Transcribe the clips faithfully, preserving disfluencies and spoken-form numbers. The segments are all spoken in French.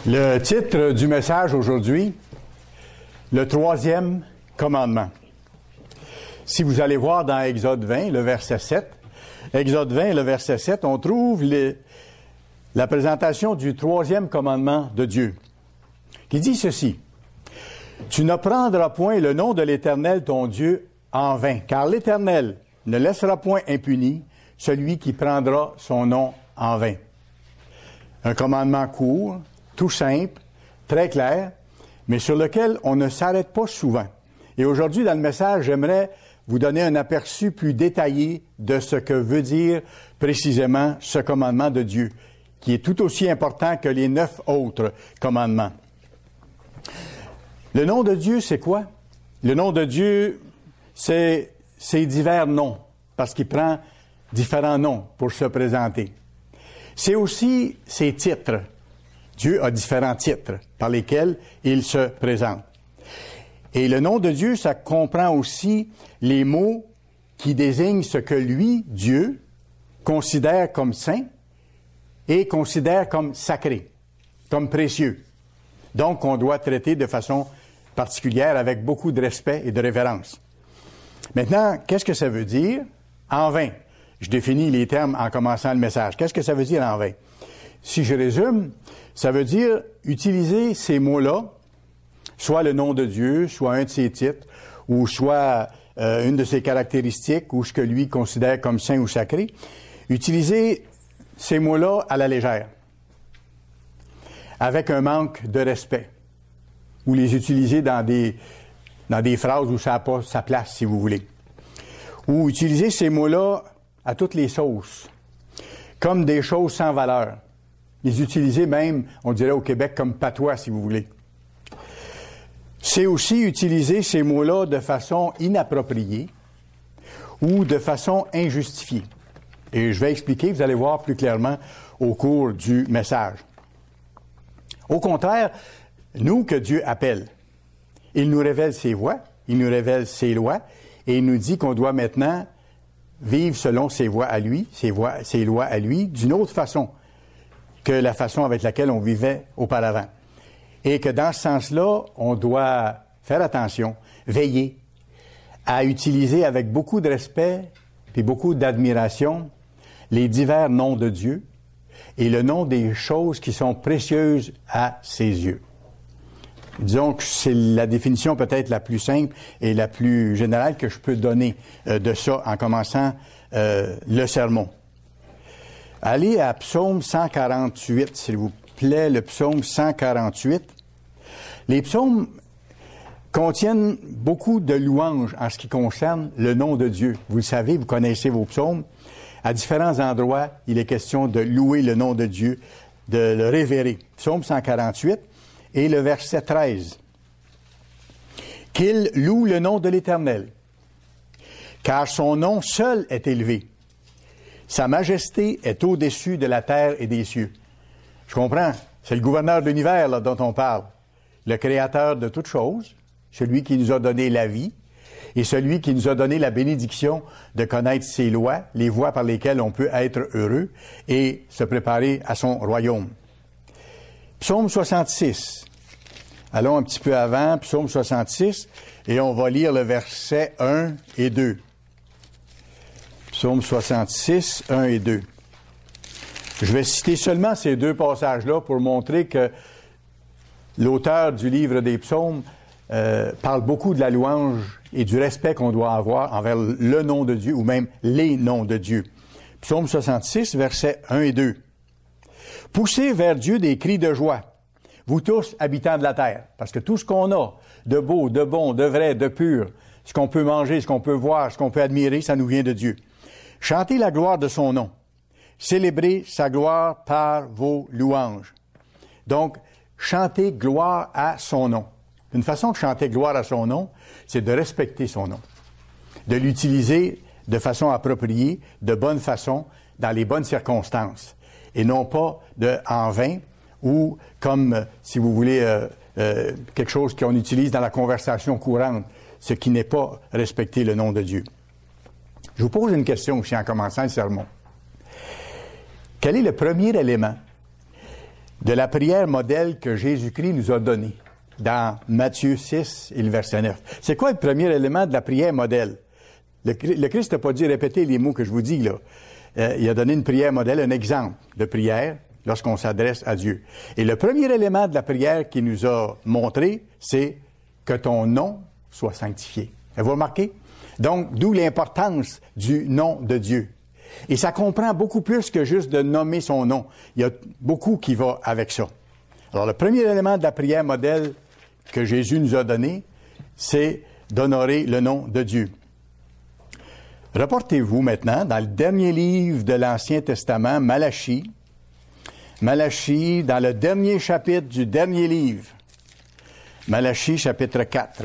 Le titre du message aujourd'hui, le troisième commandement. Si vous allez voir dans Exode vingt, le verset sept, Exode vingt, le verset sept, on trouve les, la présentation du troisième commandement de Dieu, qui dit ceci. « Tu ne prendras point le nom de l'Éternel ton Dieu en vain, car l'Éternel ne laissera point impuni celui qui prendra son nom en vain. » Un commandement court, tout simple, très clair, mais sur lequel on ne s'arrête pas souvent. Et aujourd'hui, dans le message, j'aimerais vous donner un aperçu plus détaillé de ce que veut dire précisément ce commandement de Dieu, qui est tout aussi important que les neuf autres commandements. Le nom de Dieu, c'est quoi? Le nom de Dieu, c'est ses divers noms, parce qu'il prend différents noms pour se présenter. C'est aussi ses titres. Dieu a différents titres par lesquels il se présente. Et le nom de Dieu, ça comprend aussi les mots qui désignent ce que lui, Dieu, considère comme saint et considère comme sacré, comme précieux. Donc, on doit traiter de façon particulière avec beaucoup de respect et de révérence. Maintenant, qu'est-ce que ça veut dire? En vain. Je définis les termes en commençant le message. Qu'est-ce que ça veut dire en vain? Si je résume, ça veut dire utiliser ces mots-là, soit le nom de Dieu, soit un de ses titres, ou soit euh, une de ses caractéristiques, ou ce que lui considère comme saint ou sacré, utiliser ces mots-là à la légère, avec un manque de respect, ou les utiliser dans des, dans des phrases où ça n'a pas sa place, si vous voulez. Ou utiliser ces mots-là à toutes les sauces, comme des choses sans valeur. Les utiliser même, on dirait au Québec, comme patois, si vous voulez. C'est aussi utiliser ces mots-là de façon inappropriée ou de façon injustifiée. Et je vais expliquer, vous allez voir plus clairement au cours du message. Au contraire, nous que Dieu appelle, il nous révèle ses voies, il nous révèle ses lois, et il nous dit qu'on doit maintenant vivre selon ses voies à lui, ses, voies, ses lois à lui, d'une autre façon que la façon avec laquelle on vivait auparavant. Et que dans ce sens-là, on doit faire attention, veiller à utiliser avec beaucoup de respect puis beaucoup d'admiration les divers noms de Dieu et le nom des choses qui sont précieuses à ses yeux. Disons que c'est la définition peut-être la plus simple et la plus générale que je peux donner euh, de ça en commençant euh, le sermon. Allez à Psaume cent quarante-huit, s'il vous plaît, le Psaume cent quarante-huit. Les psaumes contiennent beaucoup de louanges en ce qui concerne le nom de Dieu. Vous le savez, vous connaissez vos psaumes. À différents endroits, il est question de louer le nom de Dieu, de le révérer. Psaume cent quarante-huit et le verset treize. Qu'il loue le nom de l'Éternel, car son nom seul est élevé. Sa majesté est au-dessus de la terre et des cieux. Je comprends, c'est le gouverneur de l'univers là, dont on parle. Le créateur de toutes choses, celui qui nous a donné la vie et celui qui nous a donné la bénédiction de connaître ses lois, les voies par lesquelles on peut être heureux et se préparer à son royaume. Psaume soixante-six. Allons un petit peu avant, Psaume soixante-six, et on va lire le verset un et deux. Psaume soixante-six, un et deux. Je vais citer seulement ces deux passages-là pour montrer que l'auteur du livre des psaumes euh, parle beaucoup de la louange et du respect qu'on doit avoir envers le nom de Dieu ou même les noms de Dieu. Psaume soixante-six, versets un et deux. « Poussez vers Dieu des cris de joie, vous tous habitants de la terre. » Parce que tout ce qu'on a de beau, de bon, de vrai, de pur, ce qu'on peut manger, ce qu'on peut voir, ce qu'on peut admirer, ça nous vient de Dieu. Chantez la gloire de son nom. Célébrez sa gloire par vos louanges. Donc, chantez gloire à son nom. Une façon de chanter gloire à son nom, c'est de respecter son nom, de l'utiliser de façon appropriée, de bonne façon, dans les bonnes circonstances, et non pas de en vain ou comme, si vous voulez, euh, euh, quelque chose qu'on utilise dans la conversation courante, ce qui n'est pas respecter le nom de Dieu. Je vous pose une question aussi en commençant le sermon. Quel est le premier élément de la prière modèle que Jésus-Christ nous a donnée dans Matthieu six et le verset neuf. C'est quoi le premier élément de la prière modèle? Le, le Christ n'a pas dit répéter les mots que je vous dis là. Euh, il a donné une prière modèle, un exemple de prière lorsqu'on s'adresse à Dieu. Et le premier élément de la prière qu'il nous a montré, c'est que ton nom soit sanctifié. Avez-vous remarqué? Donc, d'où l'importance du nom de Dieu. Et ça comprend beaucoup plus que juste de nommer son nom. Il y a beaucoup qui va avec ça. Alors, le premier élément de la prière modèle que Jésus nous a donné, c'est d'honorer le nom de Dieu. Reportez-vous maintenant dans le dernier livre de l'Ancien Testament, Malachie. Malachie, dans le dernier chapitre du dernier livre. Malachie, chapitre quatre.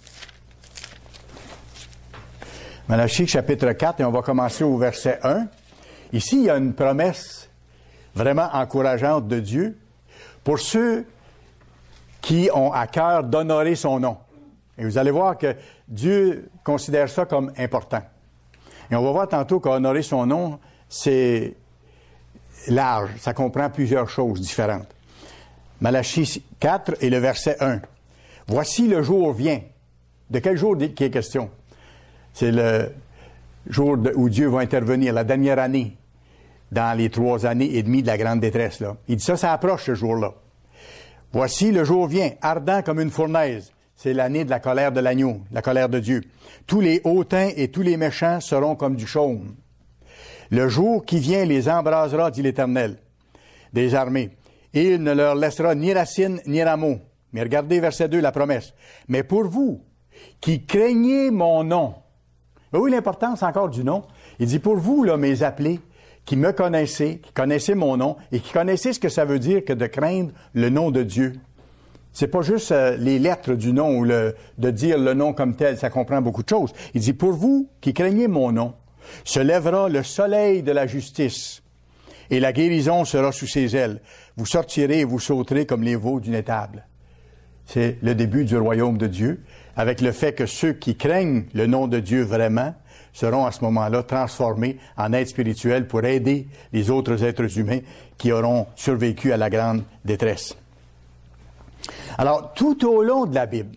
Malachie, chapitre quatre, et on va commencer au verset un. Ici, il y a une promesse vraiment encourageante de Dieu pour ceux qui ont à cœur d'honorer son nom. Et vous allez voir que Dieu considère ça comme important. Et on va voir tantôt qu'honorer son nom, c'est large. Ça comprend plusieurs choses différentes. Malachie quatre et le verset un. « Voici le jour vient. » De quel jour qui est question? C'est le jour de, où Dieu va intervenir, la dernière année, dans les trois années et demie de la grande détresse. Là. Il dit ça, ça approche ce jour-là. « Voici le jour vient, ardent comme une fournaise. » C'est l'année de la colère de l'agneau, la colère de Dieu. « Tous les hautains et tous les méchants seront comme du chaume. Le jour qui vient les embrasera, dit l'Éternel des armées. Et il ne leur laissera ni racine ni rameau. » Mais regardez verset deux, la promesse. « Mais pour vous, qui craignez mon nom. » Oui, l'importance encore du nom. Il dit, pour vous, là, mes appelés, qui me connaissez, qui connaissez mon nom, et qui connaissez ce que ça veut dire que de craindre le nom de Dieu. C'est pas juste euh, les lettres du nom ou le, de dire le nom comme tel, ça comprend beaucoup de choses. Il dit, pour vous, qui craignez mon nom, se lèvera le soleil de la justice, et la guérison sera sous ses ailes. Vous sortirez et vous sauterez comme les veaux d'une étable. C'est le début du royaume de Dieu, avec le fait que ceux qui craignent le nom de Dieu vraiment seront à ce moment-là transformés en êtres spirituels pour aider les autres êtres humains qui auront survécu à la grande détresse. Alors, tout au long de la Bible,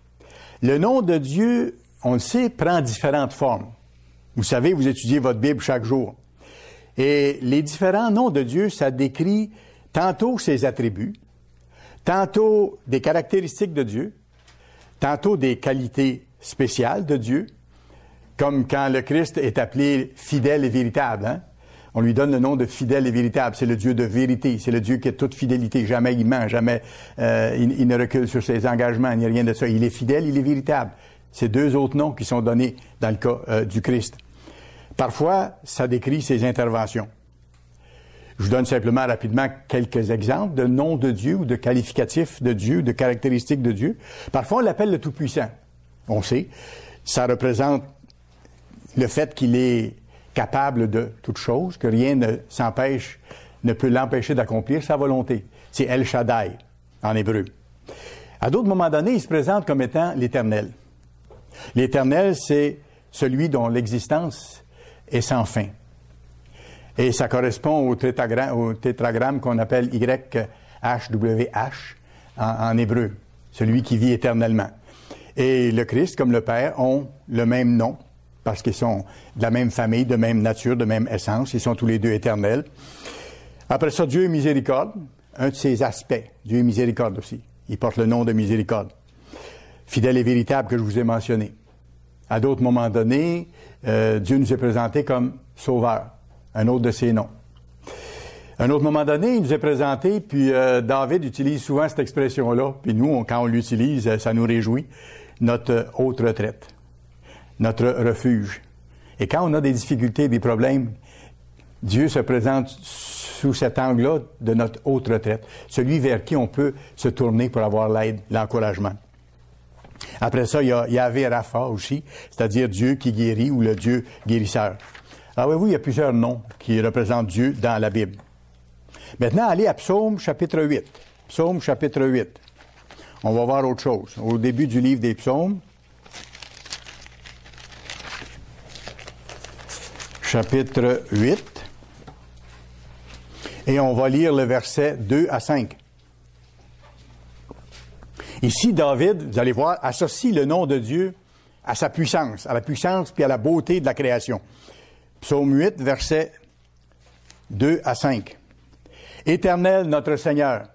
le nom de Dieu, on le sait, prend différentes formes. Vous savez, vous étudiez votre Bible chaque jour. Et les différents noms de Dieu, ça décrit tantôt ses attributs, tantôt des caractéristiques de Dieu, tantôt des qualités spéciales de Dieu, comme quand le Christ est appelé fidèle et véritable. Hein? On lui donne le nom de fidèle et véritable. C'est le Dieu de vérité. C'est le Dieu qui a toute fidélité. Jamais il ment, jamais euh, il, il ne recule sur ses engagements, il n'y a rien de ça. Il est fidèle, il est véritable. C'est deux autres noms qui sont donnés dans le cas euh, du Christ. Parfois, ça décrit ses interventions. Je vous donne simplement rapidement quelques exemples de noms de Dieu ou de qualificatifs de Dieu, de caractéristiques de Dieu. Parfois, on l'appelle le Tout-Puissant. On sait. Ça représente le fait qu'il est capable de toute chose, que rien ne s'empêche, ne peut l'empêcher d'accomplir sa volonté. C'est El Shaddai, en hébreu. À d'autres moments donnés, il se présente comme étant l'Éternel. L'Éternel, c'est celui dont l'existence est sans fin. Et ça correspond au tétragramme, au tétragramme qu'on appelle Y H W H en, en hébreu, celui qui vit éternellement. Et le Christ, comme le Père, ont le même nom, parce qu'ils sont de la même famille, de même nature, de même essence. Ils sont tous les deux éternels. Après ça, Dieu est miséricorde, un de ses aspects. Dieu est miséricorde aussi. Il porte le nom de miséricorde. Fidèle et véritable que je vous ai mentionné. À d'autres moments donnés, euh, Dieu nous est présenté comme sauveur, un autre de ses noms. À un autre moment donné, il nous est présenté, puis euh, David utilise souvent cette expression-là, puis nous, on, quand on l'utilise, ça nous réjouit, notre haute retraite, notre refuge. Et quand on a des difficultés, des problèmes, Dieu se présente sous cet angle-là de notre haute retraite, celui vers qui on peut se tourner pour avoir l'aide, l'encouragement. Après ça, il y a Yahvé Rapha aussi, c'est-à-dire Dieu qui guérit ou le Dieu guérisseur. Alors oui, oui, il y a plusieurs noms qui représentent Dieu dans la Bible. Maintenant, allez à Psaume chapitre huit. Psaume chapitre huit. On va voir autre chose. Au début du livre des Psaumes, chapitre huit. Et on va lire le verset deux à cinq. Ici, David, vous allez voir, associe le nom de Dieu à sa puissance, à la puissance puis à la beauté de la création. Psaume huit, versets deux à cinq. Éternel, notre Seigneur,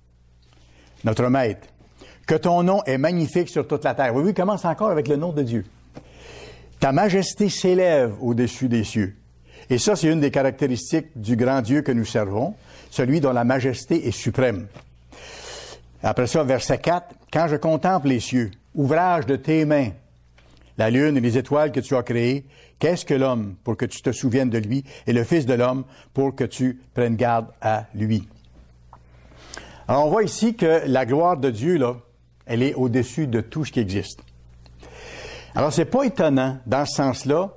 notre Maître, que ton nom est magnifique sur toute la terre. Oui, oui, commence encore avec le nom de Dieu. Ta majesté s'élève au-dessus des cieux. Et ça, c'est une des caractéristiques du grand Dieu que nous servons, celui dont la majesté est suprême. Après ça, verset quatre, « Quand je contemple les cieux, ouvrage de tes mains, la lune et les étoiles que tu as créées, qu'est-ce que l'homme pour que tu te souviennes de lui, et le Fils de l'homme pour que tu prennes garde à lui. » Alors, on voit ici que la gloire de Dieu, là, elle est au-dessus de tout ce qui existe. Alors, c'est pas étonnant, dans ce sens-là,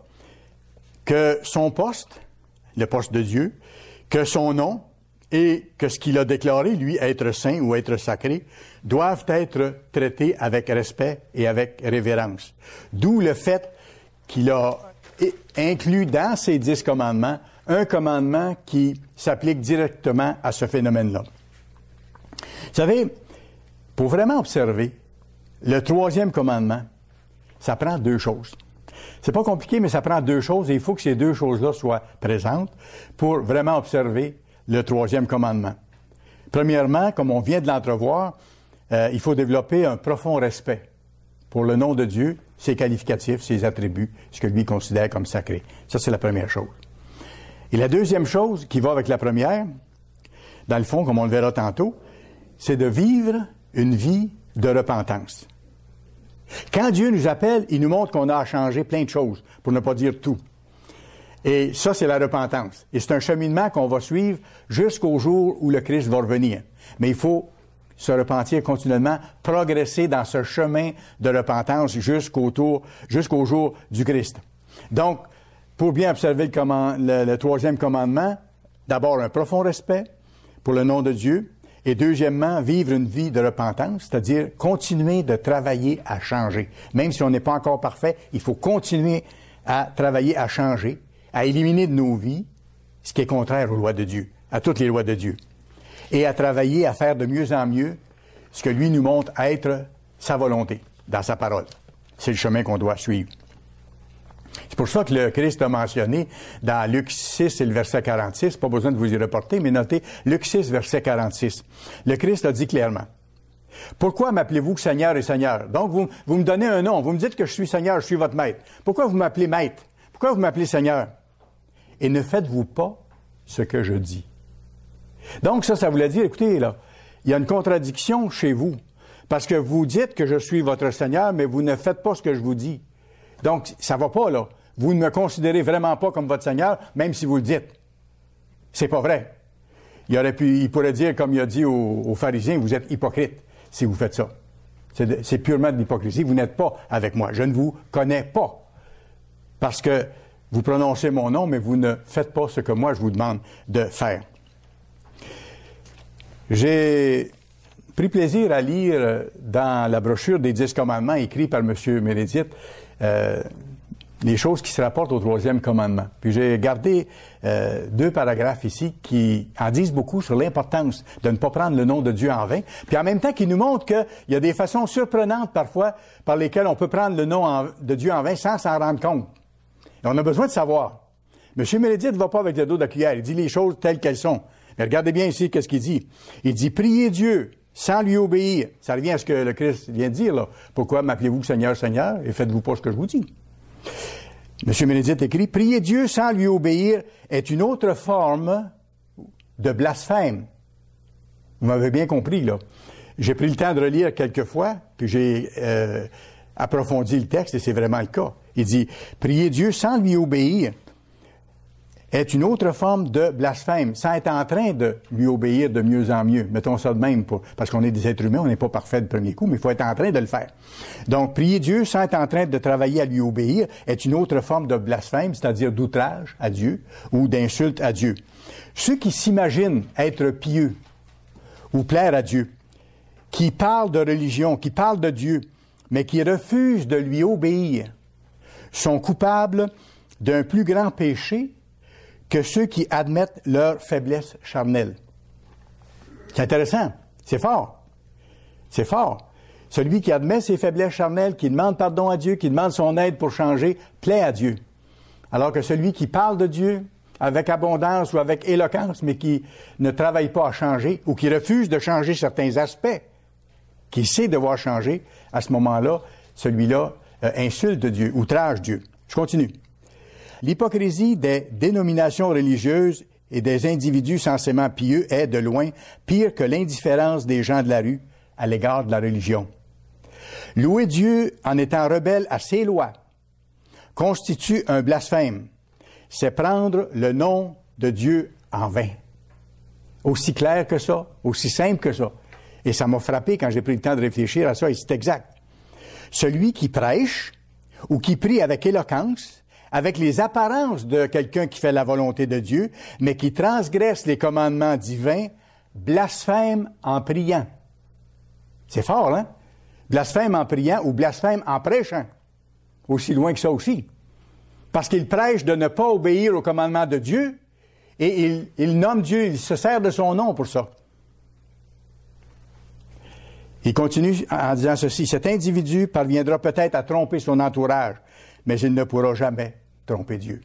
que son poste, le poste de Dieu, que son nom et que ce qu'il a déclaré, lui, être saint ou être sacré, doivent être traités avec respect et avec révérence. D'où le fait qu'il a inclus dans ses dix commandements un commandement qui s'applique directement à ce phénomène-là. Vous savez, pour vraiment observer, le troisième commandement, ça prend deux choses. C'est pas compliqué, mais ça prend deux choses et il faut que ces deux choses-là soient présentes pour vraiment observer le troisième commandement. Premièrement, comme on vient de l'entrevoir, euh, il faut développer un profond respect pour le nom de Dieu, ses qualificatifs, ses attributs, ce que lui considère comme sacré. Ça, c'est la première chose. Et la deuxième chose qui va avec la première, dans le fond, comme on le verra tantôt, c'est de vivre une vie de repentance. Quand Dieu nous appelle, il nous montre qu'on a à changer plein de choses, pour ne pas dire tout. Et ça, c'est la repentance. Et c'est un cheminement qu'on va suivre jusqu'au jour où le Christ va revenir. Mais il faut se repentir continuellement, progresser dans ce chemin de repentance jusqu'au tour, jusqu'au jour du Christ. Donc, pour bien observer le, command, le, le troisième commandement, d'abord un profond respect pour le nom de Dieu, et deuxièmement, vivre une vie de repentance, c'est-à-dire continuer de travailler à changer. Même si on n'est pas encore parfait, il faut continuer à travailler à changer, à éliminer de nos vies ce qui est contraire aux lois de Dieu, à toutes les lois de Dieu, et à travailler à faire de mieux en mieux ce que lui nous montre être sa volonté dans sa parole. C'est le chemin qu'on doit suivre. C'est pour ça que le Christ a mentionné dans Luc six et le verset quarante-six, pas besoin de vous y reporter, mais notez Luc six, verset quarante-six. Le Christ a dit clairement, « Pourquoi m'appelez-vous Seigneur et Seigneur? » Donc, vous, vous me donnez un nom, vous me dites que je suis Seigneur, je suis votre maître. Pourquoi vous m'appelez maître? Pourquoi vous m'appelez Seigneur? Et ne faites-vous pas ce que je dis. Donc, ça, ça voulait dire, écoutez, là, il y a une contradiction chez vous, parce que vous dites que je suis votre Seigneur, mais vous ne faites pas ce que je vous dis. Donc, ça va pas, là. Vous ne me considérez vraiment pas comme votre Seigneur, même si vous le dites. C'est pas vrai. Il aurait pu, il pourrait dire, comme il a dit aux, aux pharisiens, vous êtes hypocrites si vous faites ça. C'est, de, c'est purement de l'hypocrisie. Vous n'êtes pas avec moi. Je ne vous connais pas. Parce que vous prononcez mon nom, mais vous ne faites pas ce que moi je vous demande de faire. J'ai pris plaisir à lire dans la brochure des dix commandements écrits par M. Meredith euh, les choses qui se rapportent au troisième commandement. Puis j'ai gardé euh, deux paragraphes ici qui en disent beaucoup sur l'importance de ne pas prendre le nom de Dieu en vain, puis en même temps qui nous montrent qu'il y a des façons surprenantes parfois par lesquelles on peut prendre le nom en, de Dieu en vain sans s'en rendre compte. Et on a besoin de savoir. M. Meredith ne va pas avec le dos de la cuillère, il dit les choses telles qu'elles sont. Mais regardez bien ici qu'est-ce qu'il dit. Il dit « Priez Dieu sans lui obéir ». Ça revient à ce que le Christ vient de dire, là. « Pourquoi m'appelez-vous Seigneur, Seigneur, et faites-vous pas ce que je vous dis ?» M. Meredith écrit « Prier Dieu sans lui obéir est une autre forme de blasphème. » Vous m'avez bien compris, là. J'ai pris le temps de relire quelques fois, puis j'ai euh, approfondi le texte, et c'est vraiment le cas. Il dit « Prier Dieu sans lui obéir est une autre forme de blasphème, sans être en train de lui obéir de mieux en mieux. » Mettons ça de même, pour, parce qu'on est des êtres humains, on n'est pas parfait de premier coup, mais il faut être en train de le faire. Donc, prier Dieu sans être en train de travailler à lui obéir est une autre forme de blasphème, c'est-à-dire d'outrage à Dieu ou d'insulte à Dieu. Ceux qui s'imaginent être pieux ou plaire à Dieu, qui parlent de religion, qui parlent de Dieu, mais qui refusent de lui obéir, sont coupables d'un plus grand péché que ceux qui admettent leur faiblesse charnelle. C'est intéressant. C'est fort. C'est fort. Celui qui admet ses faiblesses charnelles, qui demande pardon à Dieu, qui demande son aide pour changer, plaît à Dieu. Alors que celui qui parle de Dieu avec abondance ou avec éloquence, mais qui ne travaille pas à changer ou qui refuse de changer certains aspects, qui sait devoir changer, à ce moment-là, celui-là euh, insulte Dieu, outrage Dieu. Je continue. L'hypocrisie des dénominations religieuses et des individus censément pieux est, de loin, pire que l'indifférence des gens de la rue à l'égard de la religion. Louer Dieu en étant rebelle à ses lois constitue un blasphème. C'est prendre le nom de Dieu en vain. Aussi clair que ça, aussi simple que ça. Et ça m'a frappé quand j'ai pris le temps de réfléchir à ça, et c'est exact. Celui qui prêche ou qui prie avec éloquence, avec les apparences de quelqu'un qui fait la volonté de Dieu, mais qui transgresse les commandements divins, blasphème en priant. C'est fort, hein? Blasphème en priant ou blasphème en prêchant. Aussi loin que ça aussi. Parce qu'il prêche de ne pas obéir aux commandements de Dieu et il, il nomme Dieu, il se sert de son nom pour ça. Il continue en disant ceci, cet individu parviendra peut-être à tromper son entourage, mais il ne pourra jamais tromper Dieu.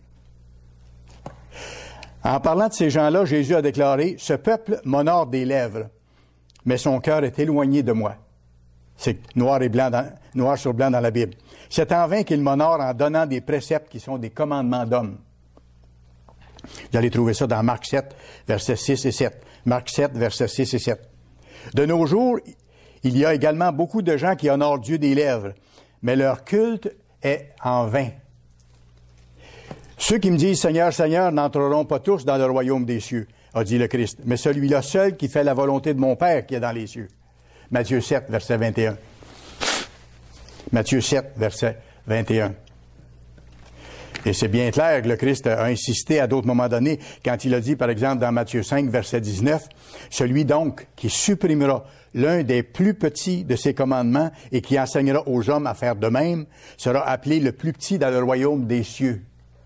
En parlant de ces gens-là, Jésus a déclaré, ce peuple m'honore des lèvres, mais son cœur est éloigné de moi. C'est noir et blanc, dans, noir sur blanc dans la Bible. C'est en vain qu'il m'honore en donnant des préceptes qui sont des commandements d'hommes. Vous allez trouver ça dans Marc sept, versets six et sept. Marc sept, versets six et sept. De nos jours, il y a également beaucoup de gens qui honorent Dieu des lèvres, mais leur culte est en vain. Ceux qui me disent « Seigneur, Seigneur » n'entreront pas tous dans le royaume des cieux, a dit le Christ, mais celui-là seul qui fait la volonté de mon Père qui est dans les cieux. Matthieu sept, verset vingt et un. Matthieu sept, verset vingt et un. Et c'est bien clair que le Christ a insisté à d'autres moments donnés, quand il a dit, par exemple, dans Matthieu cinq, verset dix-neuf, « Celui donc qui supprimera l'un des plus petits de ses commandements et qui enseignera aux hommes à faire de même, sera appelé le plus petit dans le royaume des cieux. »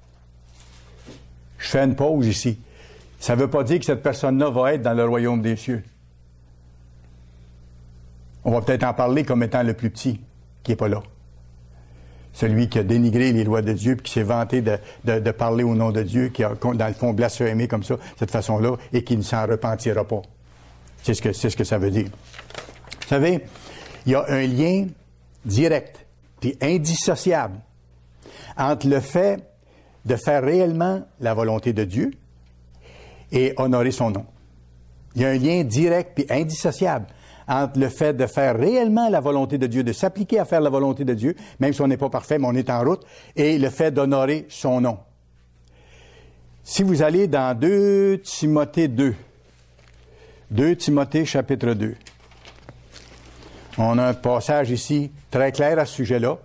Je fais une pause ici. Ça ne veut pas dire que cette personne-là va être dans le royaume des cieux. On va peut-être en parler comme étant le plus petit, qui n'est pas là. Celui qui a dénigré les lois de Dieu, puis qui s'est vanté de, de, de parler au nom de Dieu, qui a, dans le fond, blasphémé comme ça, cette façon-là, et qui ne s'en repentira pas. C'est ce que, c'est ce que ça veut dire. Vous savez, il y a un lien direct, puis indissociable, entre le fait de faire réellement la volonté de Dieu et honorer son nom. Il y a un lien direct puis indissociable entre le fait de faire réellement la volonté de Dieu, de s'appliquer à faire la volonté de Dieu, même si on n'est pas parfait, mais on est en route, et le fait d'honorer son nom. Si vous allez dans deux Timothée deux, deux Timothée chapitre deux, on a un passage ici très clair à ce sujet-là,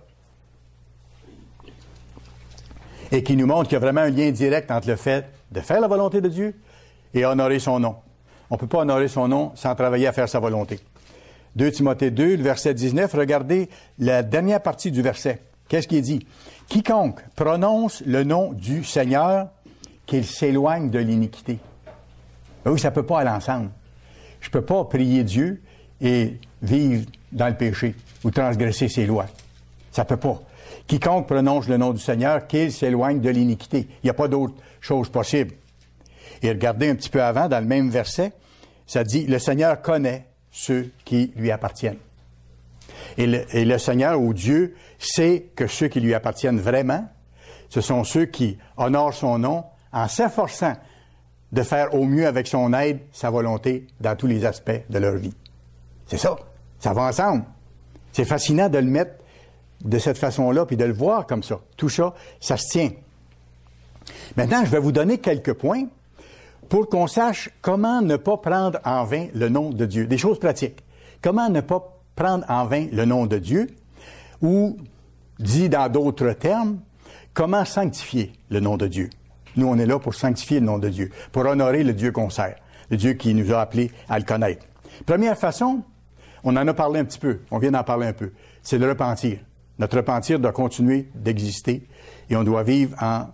et qui nous montre qu'il y a vraiment un lien direct entre le fait de faire la volonté de Dieu et honorer son nom. On ne peut pas honorer son nom sans travailler à faire sa volonté. deux Timothée deux, le verset dix-neuf, regardez la dernière partie du verset. Qu'est-ce qu'il dit? « Quiconque prononce le nom du Seigneur, qu'il s'éloigne de l'iniquité. » Ben oui, ça ne peut pas aller ensemble. Je ne peux pas prier Dieu et vivre dans le péché ou transgresser ses lois. Ça ne peut pas. Quiconque prononce le nom du Seigneur, qu'il s'éloigne de l'iniquité. Il n'y a pas d'autre chose possible. Et regardez un petit peu avant, dans le même verset, ça dit, le Seigneur connaît ceux qui lui appartiennent. Et le, et le Seigneur, ou Dieu, sait que ceux qui lui appartiennent vraiment, ce sont ceux qui honorent son nom en s'efforçant de faire au mieux avec son aide sa volonté dans tous les aspects de leur vie. C'est ça. Ça va ensemble. C'est fascinant de le mettre de cette façon-là, puis de le voir comme ça. Tout ça, ça se tient. Maintenant, je vais vous donner quelques points pour qu'on sache comment ne pas prendre en vain le nom de Dieu. Des choses pratiques. Comment ne pas prendre en vain le nom de Dieu, ou, dit dans d'autres termes, comment sanctifier le nom de Dieu. Nous, on est là pour sanctifier le nom de Dieu, pour honorer le Dieu qu'on sert, le Dieu qui nous a appelés à le connaître. Première façon, on en a parlé un petit peu, on vient d'en parler un peu, c'est le repentir. Notre repentir doit continuer d'exister et on doit vivre en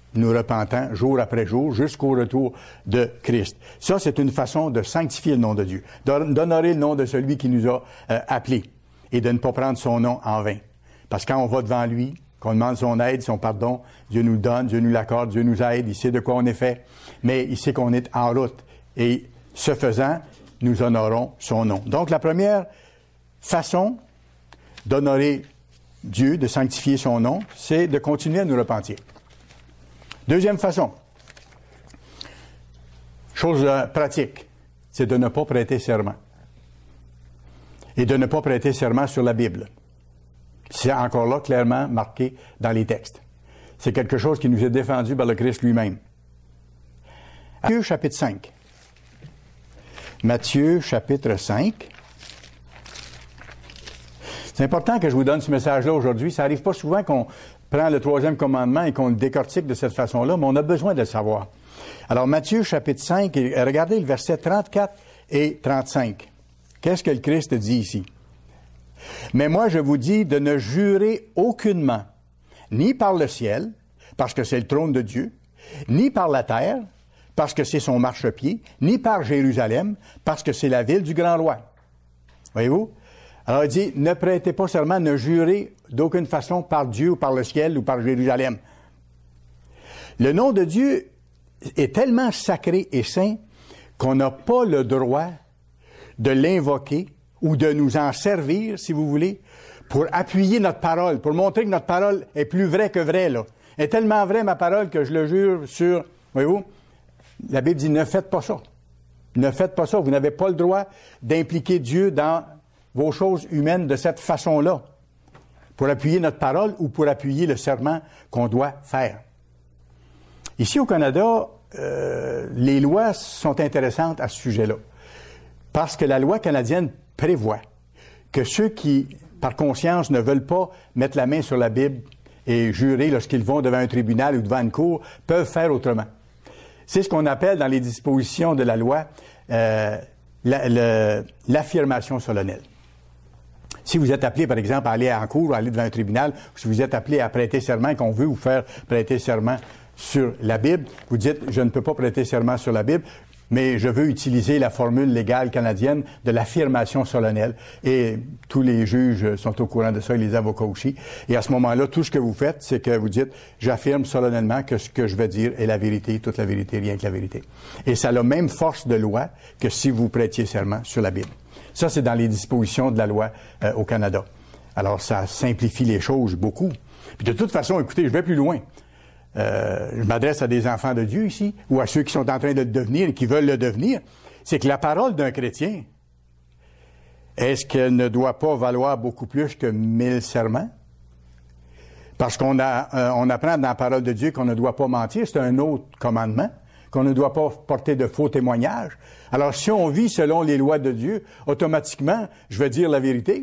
nous repentant jour après jour jusqu'au retour de Christ. Ça, c'est une façon de sanctifier le nom de Dieu, d'honorer le nom de celui qui nous a euh, appelés et de ne pas prendre son nom en vain. Parce que quand on va devant lui, qu'on demande son aide, son pardon, Dieu nous le donne, Dieu nous l'accorde, Dieu nous aide, il sait de quoi on est fait, mais il sait qu'on est en route. Et ce faisant, nous honorons son nom. Donc, la première façon d'honorer Dieu, de sanctifier son nom, c'est de continuer à nous repentir. Deuxième façon, chose euh, pratique, c'est de ne pas prêter serment. Et de ne pas prêter serment sur la Bible. C'est encore là clairement marqué dans les textes. C'est quelque chose qui nous est défendu par le Christ lui-même. Matthieu chapitre cinq. Matthieu chapitre cinq. C'est important que je vous donne ce message-là aujourd'hui. Ça n'arrive pas souvent qu'on prend le troisième commandement et qu'on le décortique de cette façon-là, mais on a besoin de le savoir. Alors, Matthieu chapitre cinq, et regardez le verset trente-quatre et trente-cinq. Qu'est-ce que le Christ dit ici? Mais moi, je vous dis de ne jurer aucunement, ni par le ciel, parce que c'est le trône de Dieu, ni par la terre, parce que c'est son marchepied, ni par Jérusalem, parce que c'est la ville du grand roi. Voyez-vous? Alors, il dit, ne prêtez pas serment, ne jurez d'aucune façon par Dieu ou par le ciel ou par Jérusalem. Le nom de Dieu est tellement sacré et saint qu'on n'a pas le droit de l'invoquer ou de nous en servir, si vous voulez, pour appuyer notre parole, pour montrer que notre parole est plus vraie que vraie, là. Elle est tellement vraie, ma parole, que je le jure sur... Voyez-vous? La Bible dit, ne faites pas ça. Ne faites pas ça. Vous n'avez pas le droit d'impliquer Dieu dans vos choses humaines de cette façon-là, pour appuyer notre parole ou pour appuyer le serment qu'on doit faire. Ici au Canada, euh, les lois sont intéressantes à ce sujet-là, parce que la loi canadienne prévoit que ceux qui, par conscience, ne veulent pas mettre la main sur la Bible et jurer lorsqu'ils vont devant un tribunal ou devant une cour, peuvent faire autrement. C'est ce qu'on appelle dans les dispositions de la loi euh, la, le, l'affirmation solennelle. Si vous êtes appelé, par exemple, à aller en cour, à aller devant un tribunal, ou si vous êtes appelé à prêter serment et qu'on veut vous faire prêter serment sur la Bible, vous dites « je ne peux pas prêter serment sur la Bible », mais je veux utiliser la formule légale canadienne de l'affirmation solennelle. Et tous les juges sont au courant de ça, et les avocats aussi. Et à ce moment-là, tout ce que vous faites, c'est que vous dites « j'affirme solennellement que ce que je vais dire est la vérité, toute la vérité, rien que la vérité ». Et ça a la même force de loi que si vous prêtiez serment sur la Bible. Ça, c'est dans les dispositions de la loi euh, au Canada. Alors, ça simplifie les choses beaucoup. Puis de toute façon, écoutez, je vais plus loin. Euh, je m'adresse à des enfants de Dieu ici, ou à ceux qui sont en train de le devenir et qui veulent le devenir. C'est que la parole d'un chrétien, est-ce qu'elle ne doit pas valoir beaucoup plus que mille serments? Parce qu'on a, euh, on apprend dans la parole de Dieu qu'on ne doit pas mentir, c'est un autre commandement, qu'on ne doit pas porter de faux témoignages. Alors, si on vit selon les lois de Dieu, automatiquement, je vais dire la vérité.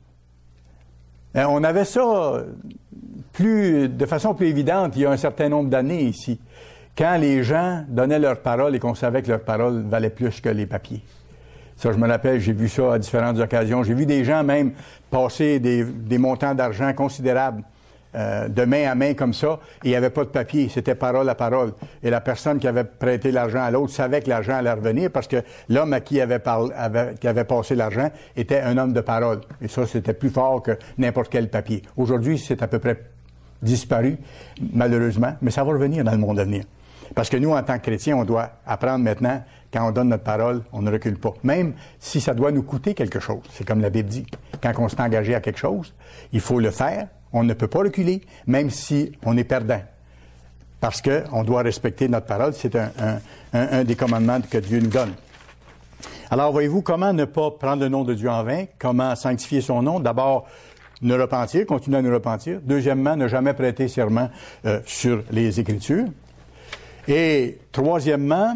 Euh, on avait ça plus, de façon plus évidente il y a un certain nombre d'années ici, quand les gens donnaient leur parole et qu'on savait que leur parole valait plus que les papiers. Ça, je me rappelle, j'ai vu ça à différentes occasions. J'ai vu des gens même passer des, des montants d'argent considérables Euh, de main à main comme ça, et il n'y avait pas de papier, c'était parole à parole. Et la personne qui avait prêté l'argent à l'autre savait que l'argent allait revenir parce que l'homme à qui avait, parlé, avait, qui avait passé l'argent était un homme de parole. Et ça, c'était plus fort que n'importe quel papier. Aujourd'hui, c'est à peu près disparu, malheureusement, mais ça va revenir dans le monde à venir. Parce que nous, en tant que chrétiens, on doit apprendre maintenant, quand on donne notre parole, on ne recule pas. Même si ça doit nous coûter quelque chose. C'est comme la Bible dit. Quand on s'est engagé à quelque chose, il faut le faire. On ne peut pas reculer, même si on est perdant. Parce qu'on doit respecter notre parole. C'est un, un, un, un des commandements que Dieu nous donne. Alors, voyez-vous, comment ne pas prendre le nom de Dieu en vain? Comment sanctifier son nom? D'abord, ne repentir, continuer à nous repentir. Deuxièmement, ne jamais prêter serment euh, sur les Écritures. Et troisièmement,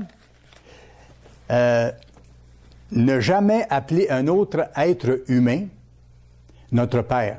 euh, ne jamais appeler un autre être humain notre Père.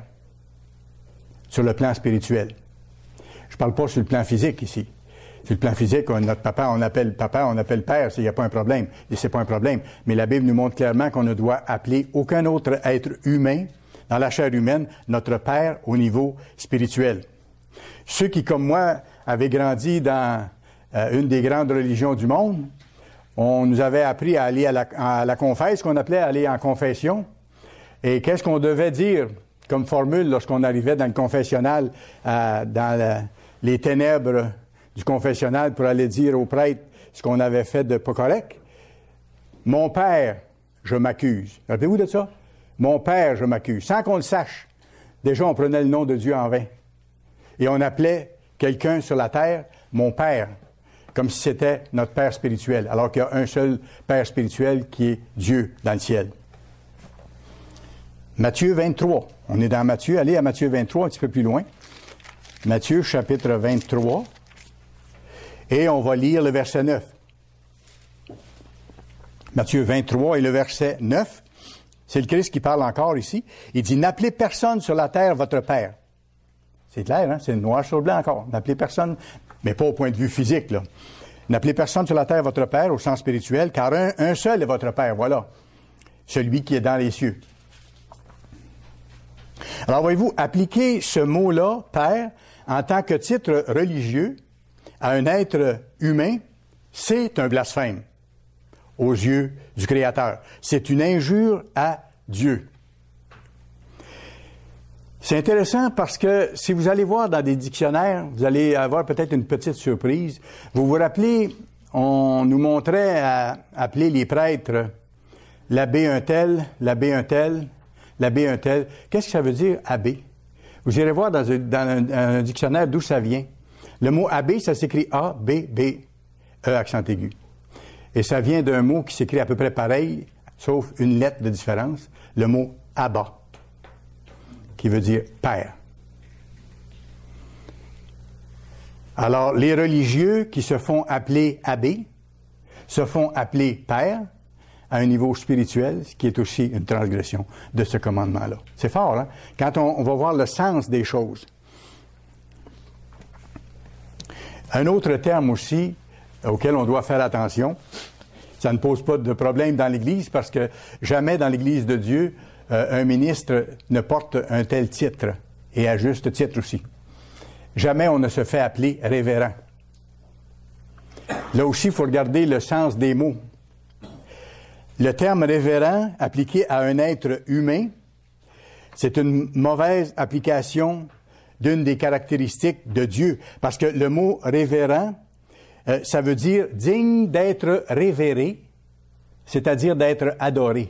Sur le plan spirituel. Je ne parle pas sur le plan physique ici. Sur le plan physique, on, notre papa, on appelle papa, on appelle père, il n'y a pas un problème. Et c'est pas un problème. Mais la Bible nous montre clairement qu'on ne doit appeler aucun autre être humain, dans la chair humaine, notre Père au niveau spirituel. Ceux qui, comme moi, avez grandi dans euh, une des grandes religions du monde, on nous avait appris à aller à la, à la confesse, qu'on appelait aller en confession. Et qu'est-ce qu'on devait dire comme formule lorsqu'on arrivait dans le confessionnal, euh, dans la, les ténèbres du confessionnal pour aller dire au prêtre ce qu'on avait fait de pas correct? Mon Père, je m'accuse. Rappelez-vous de ça? Mon Père, je m'accuse. Sans qu'on le sache. Déjà, on prenait le nom de Dieu en vain. Et on appelait quelqu'un sur la terre mon Père, comme si c'était notre Père spirituel, alors qu'il y a un seul Père spirituel qui est Dieu dans le ciel. Matthieu vingt-trois. On est dans Matthieu. Allez à Matthieu vingt-trois, un petit peu plus loin. Matthieu, chapitre vingt-trois. Et on va lire le verset neuf. Matthieu vingt-trois et le verset neuf. C'est le Christ qui parle encore ici. Il dit, « N'appelez personne sur la terre votre Père. » C'est clair, hein? C'est noir sur blanc encore. « N'appelez personne, mais pas au point de vue physique, là. « N'appelez personne sur la terre votre Père, au sens spirituel, car un, un seul est votre Père. » Voilà. Celui qui est dans les cieux. Alors, voyez-vous, appliquer ce mot-là, Père, en tant que titre religieux, à un être humain, c'est un blasphème aux yeux du Créateur. C'est une injure à Dieu. C'est intéressant parce que si vous allez voir dans des dictionnaires, vous allez avoir peut-être une petite surprise. Vous vous rappelez, on nous montrait à appeler les prêtres l'abbé un tel, l'abbé un tel, l'abbé un tel. Qu'est-ce que ça veut dire, abbé? Vous irez voir dans un, dans un, un dictionnaire d'où ça vient. Le mot abbé, ça s'écrit A, B, B, E, accent aigu. Et ça vient d'un mot qui s'écrit à peu près pareil, sauf une lettre de différence, le mot Abba, qui veut dire Père. Alors, les religieux qui se font appeler abbé, se font appeler Père, à un niveau spirituel, ce qui est aussi une transgression de ce commandement-là. C'est fort, hein? Quand on, on va voir le sens des choses. Un autre terme aussi, auquel on doit faire attention, ça ne pose pas de problème dans l'Église, parce que jamais dans l'Église de Dieu, euh, un ministre ne porte un tel titre, et à juste titre aussi. Jamais on ne se fait appeler révérend. Là aussi, il faut regarder le sens des mots. Le terme révérend, appliqué à un être humain, c'est une mauvaise application d'une des caractéristiques de Dieu. Parce que le mot révérend, euh, ça veut dire digne d'être révéré, c'est-à-dire d'être adoré.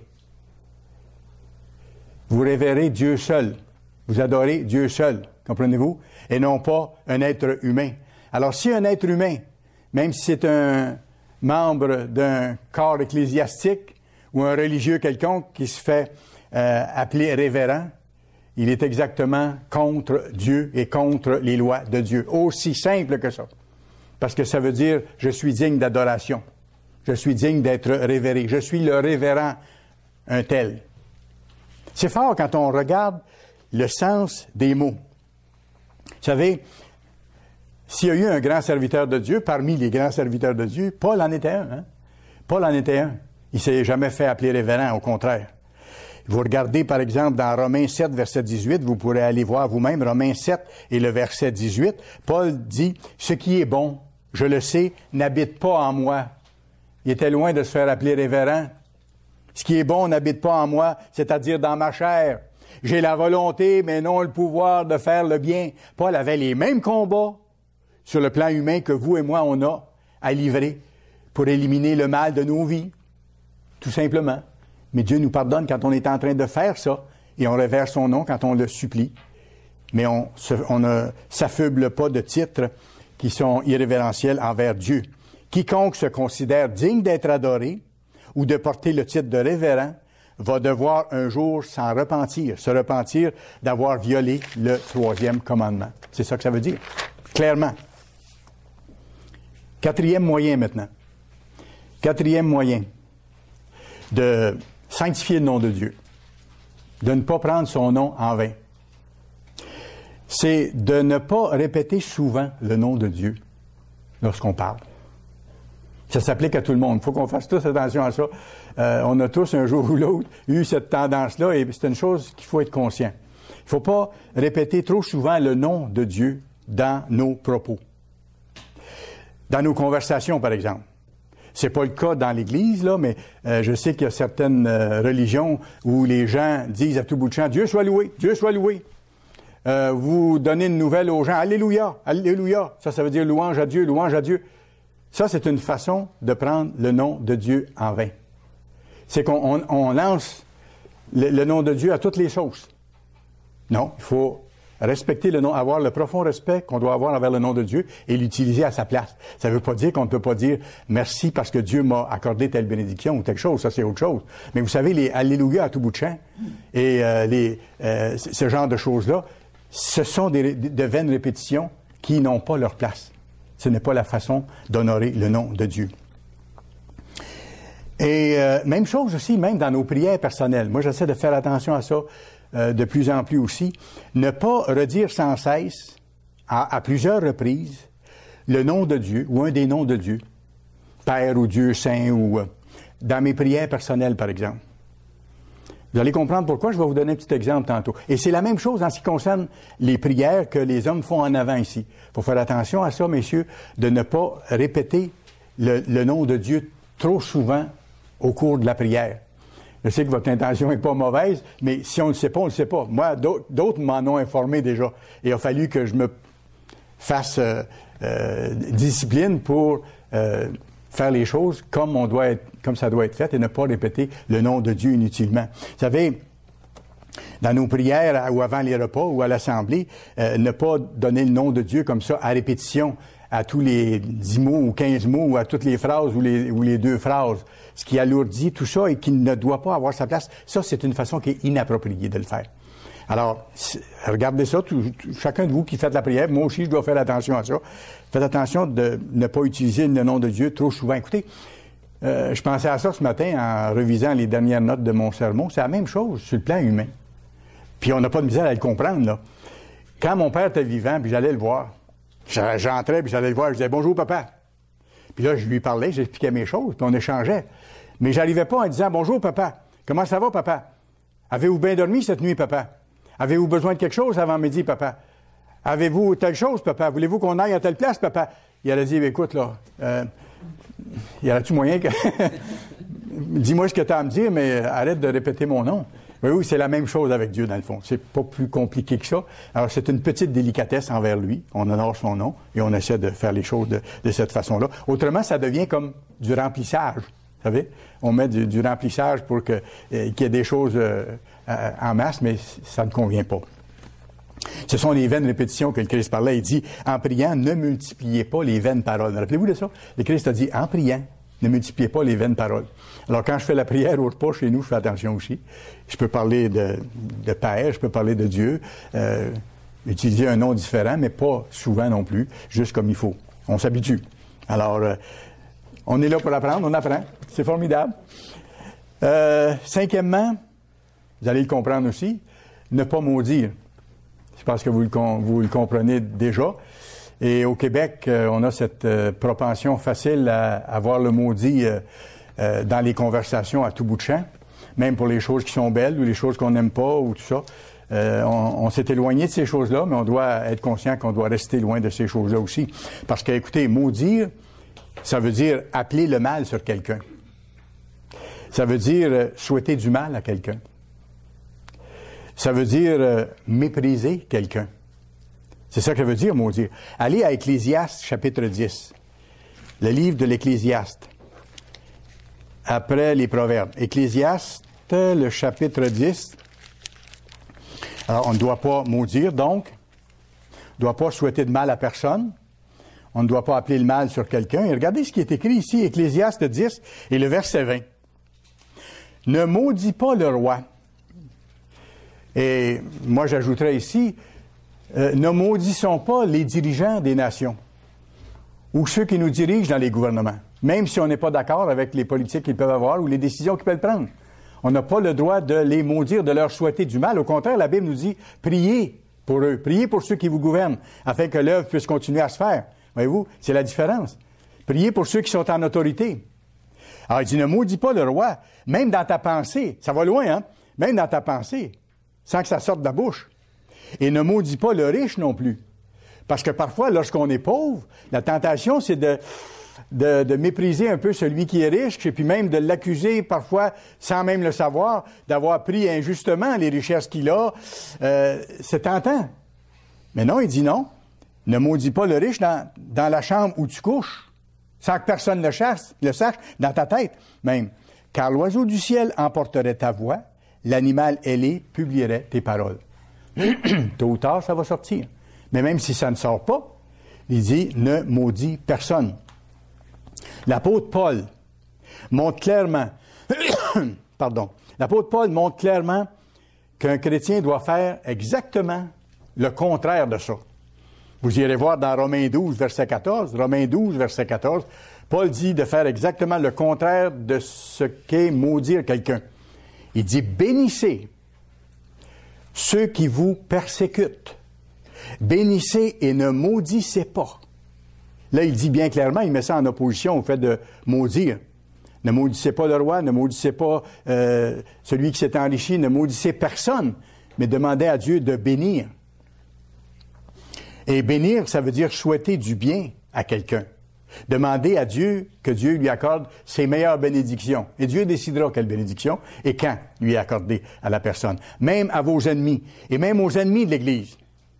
Vous révérez Dieu seul. Vous adorez Dieu seul, comprenez-vous? Et non pas un être humain. Alors, si un être humain, même si c'est un membre d'un corps ecclésiastique ou un religieux quelconque qui se fait euh, appeler révérend, il est exactement contre Dieu et contre les lois de Dieu. Aussi simple que ça. Parce que ça veut dire, je suis digne d'adoration. Je suis digne d'être révéré. Je suis le révérend, un tel. C'est fort quand on regarde le sens des mots. Vous savez, s'il y a eu un grand serviteur de Dieu, parmi les grands serviteurs de Dieu, Paul en était un. Hein? Paul en était un. Il ne s'est jamais fait appeler révérend, au contraire. Vous regardez, par exemple, dans Romains sept, verset dix-huit, vous pourrez aller voir vous-même, Romains sept et le verset dix-huit, Paul dit, « Ce qui est bon, je le sais, n'habite pas en moi. » Il était loin de se faire appeler révérend. « Ce qui est bon n'habite pas en moi, c'est-à-dire dans ma chair. J'ai la volonté, mais non le pouvoir de faire le bien. » Paul avait les mêmes combats sur le plan humain que vous et moi, on a à livrer pour éliminer le mal de nos vies. Tout simplement. Mais Dieu nous pardonne quand on est en train de faire ça, et on révère son nom quand on le supplie. Mais on, se, on ne s'affuble pas de titres qui sont irrévérentiels envers Dieu. Quiconque se considère digne d'être adoré ou de porter le titre de révérend va devoir un jour s'en repentir, se repentir d'avoir violé le troisième commandement. C'est ça que ça veut dire, clairement. Quatrième moyen maintenant. Quatrième moyen de sanctifier le nom de Dieu, de ne pas prendre son nom en vain, c'est de ne pas répéter souvent le nom de Dieu lorsqu'on parle. Ça s'applique à tout le monde. Il faut qu'on fasse tous attention à ça. Euh, on a tous, un jour ou l'autre, eu cette tendance-là, et c'est une chose qu'il faut être conscient. Il ne faut pas répéter trop souvent le nom de Dieu dans nos propos. dans nos conversations, par exemple. C'est pas le cas dans l'Église, là, mais euh, je sais qu'il y a certaines euh, religions où les gens disent à tout bout de champ, « Dieu soit loué, Dieu soit loué ». Euh, vous donnez une nouvelle aux gens, « Alléluia, Alléluia ». Ça, ça veut dire louange à Dieu, louange à Dieu. Ça, c'est une façon de prendre le nom de Dieu en vain. C'est qu'on on, on lance le, le nom de Dieu à toutes les sauces. Non, il faut respecter le nom, avoir le profond respect qu'on doit avoir envers le nom de Dieu et l'utiliser à sa place. Ça ne veut pas dire qu'on ne peut pas dire merci parce que Dieu m'a accordé telle bénédiction ou telle chose. Ça, c'est autre chose. Mais vous savez, les Alléluia à tout bout de champ et euh, les, euh, ce genre de choses-là, ce sont des, de vaines répétitions qui n'ont pas leur place. Ce n'est pas la façon d'honorer le nom de Dieu. Et euh, même chose aussi, même dans nos prières personnelles. Moi, j'essaie de faire attention à ça euh, de plus en plus aussi. Ne pas redire sans cesse, à, à plusieurs reprises, le nom de Dieu ou un des noms de Dieu, Père ou Dieu Saint, ou euh, dans mes prières personnelles, par exemple. Vous allez comprendre pourquoi. Je vais vous donner un petit exemple tantôt. Et c'est la même chose en ce qui concerne les prières que les hommes font en avant ici. Il faut faire attention à ça, messieurs, de ne pas répéter le, le nom de Dieu trop souvent au cours de la prière. Je sais que votre intention n'est pas mauvaise, mais si on ne le sait pas, on ne le sait pas. Moi, d'autres m'en ont informé déjà. Et il a fallu que je me fasse euh, euh, discipline pour euh, faire les choses comme on doit être, comme ça doit être fait et ne pas répéter le nom de Dieu inutilement. Vous savez, dans nos prières ou avant les repas ou à l'assemblée, euh, ne pas donner le nom de Dieu comme ça à répétition à tous les dix mots ou quinze mots ou à toutes les phrases ou les, ou les deux phrases, ce qui alourdit tout ça et qui ne doit pas avoir sa place. Ça, c'est une façon qui est inappropriée de le faire. Alors, regardez ça, tout, tout, chacun de vous qui faites la prière, moi aussi je dois faire attention à ça. Faites attention de ne pas utiliser le nom de Dieu trop souvent. Écoutez, euh, je pensais à ça ce matin en revisant les dernières notes de mon sermon. C'est la même chose sur le plan humain. Puis on n'a pas de misère à le comprendre, là. Quand mon père était vivant, puis j'allais le voir, j'entrais, puis j'allais le voir, je disais « Bonjour, papa ». Puis là, je lui parlais, j'expliquais mes choses, puis on échangeait. Mais j'arrivais pas en disant « Bonjour, papa. Comment ça va, papa? Avez-vous bien dormi cette nuit, papa? Avez-vous besoin de quelque chose avant midi, papa? Avez-vous telle chose, papa? Voulez-vous qu'on aille à telle place, papa? » Il a dit « Écoute, là, euh, y aurait-tu moyen que... Dis-moi ce que tu as à me dire, mais arrête de répéter mon nom. » Oui, oui, c'est la même chose avec Dieu, dans le fond. C'est pas plus compliqué que ça. Alors, c'est une petite délicatesse envers lui. On honore son nom et on essaie de faire les choses de, de cette façon-là. Autrement, ça devient comme du remplissage. Vous savez? On met du, du remplissage pour que, euh, qu'il y ait des choses euh, euh, en masse, mais ça ne convient pas. Ce sont les vaines répétitions que le Christ parlait. Il dit, en priant, ne multipliez pas les vaines paroles. Rappelez-vous de ça? Le Christ a dit, en priant, ne multipliez pas les vaines paroles. Alors, quand je fais la prière au repas chez nous, je fais attention aussi. Je peux parler de, de Père, je peux parler de Dieu, euh, utiliser un nom différent, mais pas souvent non plus, juste comme il faut. On s'habitue. Alors, euh, on est là pour apprendre, on apprend. C'est formidable. Euh, cinquièmement, vous allez le comprendre aussi, ne pas maudire. Je pense que vous le, vous le comprenez déjà. Et au Québec, euh, on a cette euh, propension facile à, à voir le maudit euh, euh, dans les conversations à tout bout de champ, même pour les choses qui sont belles ou les choses qu'on n'aime pas ou tout ça. Euh, on, on s'est éloigné de ces choses-là, mais on doit être conscient qu'on doit rester loin de ces choses-là aussi. Parce que, écoutez, maudire, ça veut dire appeler le mal sur quelqu'un. Ça veut dire euh, souhaiter du mal à quelqu'un. Ça veut dire euh, mépriser quelqu'un. C'est ça que ça veut dire, maudire. Allez à Ecclésiaste, chapitre dix. Le livre de l'Ecclésiaste. Après les Proverbes. Ecclésiaste, le chapitre dix. Alors, on ne doit pas maudire, donc. On ne doit pas souhaiter de mal à personne. On ne doit pas appeler le mal sur quelqu'un. Et regardez ce qui est écrit ici, Ecclésiaste dix, et le verset vingt. Ne maudis pas le roi. Et moi, j'ajouterais ici, Euh, ne maudissons pas les dirigeants des nations ou ceux qui nous dirigent dans les gouvernements, même si on n'est pas d'accord avec les politiques qu'ils peuvent avoir ou les décisions qu'ils peuvent prendre. On n'a pas le droit de les maudire, de leur souhaiter du mal. Au contraire, la Bible nous dit, priez pour eux, priez pour ceux qui vous gouvernent, afin que l'œuvre puisse continuer à se faire. Voyez-vous, c'est la différence. Priez pour ceux qui sont en autorité. Alors, il dit, ne maudis pas le roi, même dans ta pensée. Ça va loin, hein? Même dans ta pensée, sans que ça sorte de la bouche. Et ne maudis pas le riche non plus, Parce que parfois, lorsqu'on est pauvre, la tentation, c'est de, de, de mépriser un peu celui qui est riche, et puis même de l'accuser parfois, sans même le savoir, d'avoir pris injustement les richesses qu'il a. Euh, c'est tentant. Mais non, il dit non. Ne maudis pas le riche dans, dans la chambre où tu couches, sans que personne le, chasse, le sache, dans ta tête même. Car l'oiseau du ciel emporterait ta voix, l'animal ailé publierait tes paroles. Tôt ou tard, ça va sortir. Mais même si ça ne sort pas, il dit « ne maudis personne ». L'apôtre Paul montre clairement, pardon, l'apôtre Paul montre clairement qu'un chrétien doit faire exactement le contraire de ça. Vous irez voir dans Romains douze, verset quatorze, Romains douze, verset quatorze, Paul dit de faire exactement le contraire de ce qu'est maudire quelqu'un. Il dit « bénissez ceux qui vous persécutent. Bénissez et ne maudissez pas. » Là, il dit bien clairement, il met ça en opposition au fait de maudire. Ne maudissez pas le roi, ne maudissez pas euh, celui qui s'est enrichi, ne maudissez personne, mais demandez à Dieu de bénir. Et bénir, ça veut dire souhaiter du bien à quelqu'un. Demander à Dieu que Dieu lui accorde ses meilleures bénédictions. Et Dieu décidera quelle bénédiction et quand lui accorder à la personne. Même à vos ennemis, et même aux ennemis de l'Église.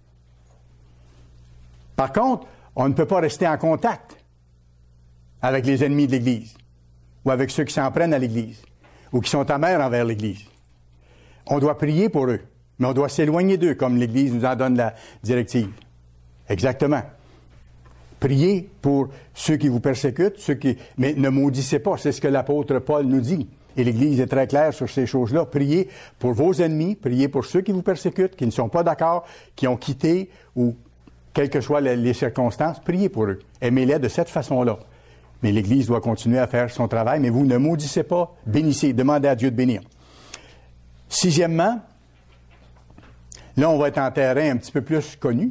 Par contre, on ne peut pas rester en contact avec les ennemis de l'Église, ou avec ceux qui s'en prennent à l'Église, ou qui sont amers envers l'Église. On doit prier pour eux, mais on doit s'éloigner d'eux, comme l'Église nous en donne la directive. Exactement. Priez pour ceux qui vous persécutent, ceux qui... mais ne maudissez pas, c'est ce que l'apôtre Paul nous dit. Et l'Église est très claire sur ces choses-là. Priez pour vos ennemis, priez pour ceux qui vous persécutent, qui ne sont pas d'accord, qui ont quitté, ou quelles que soient les, les circonstances, priez pour eux. Aimez-les de cette façon-là. Mais l'Église doit continuer à faire son travail, mais vous ne maudissez pas, bénissez, demandez à Dieu de bénir. Sixièmement, là on va être en terrain un petit peu plus connu,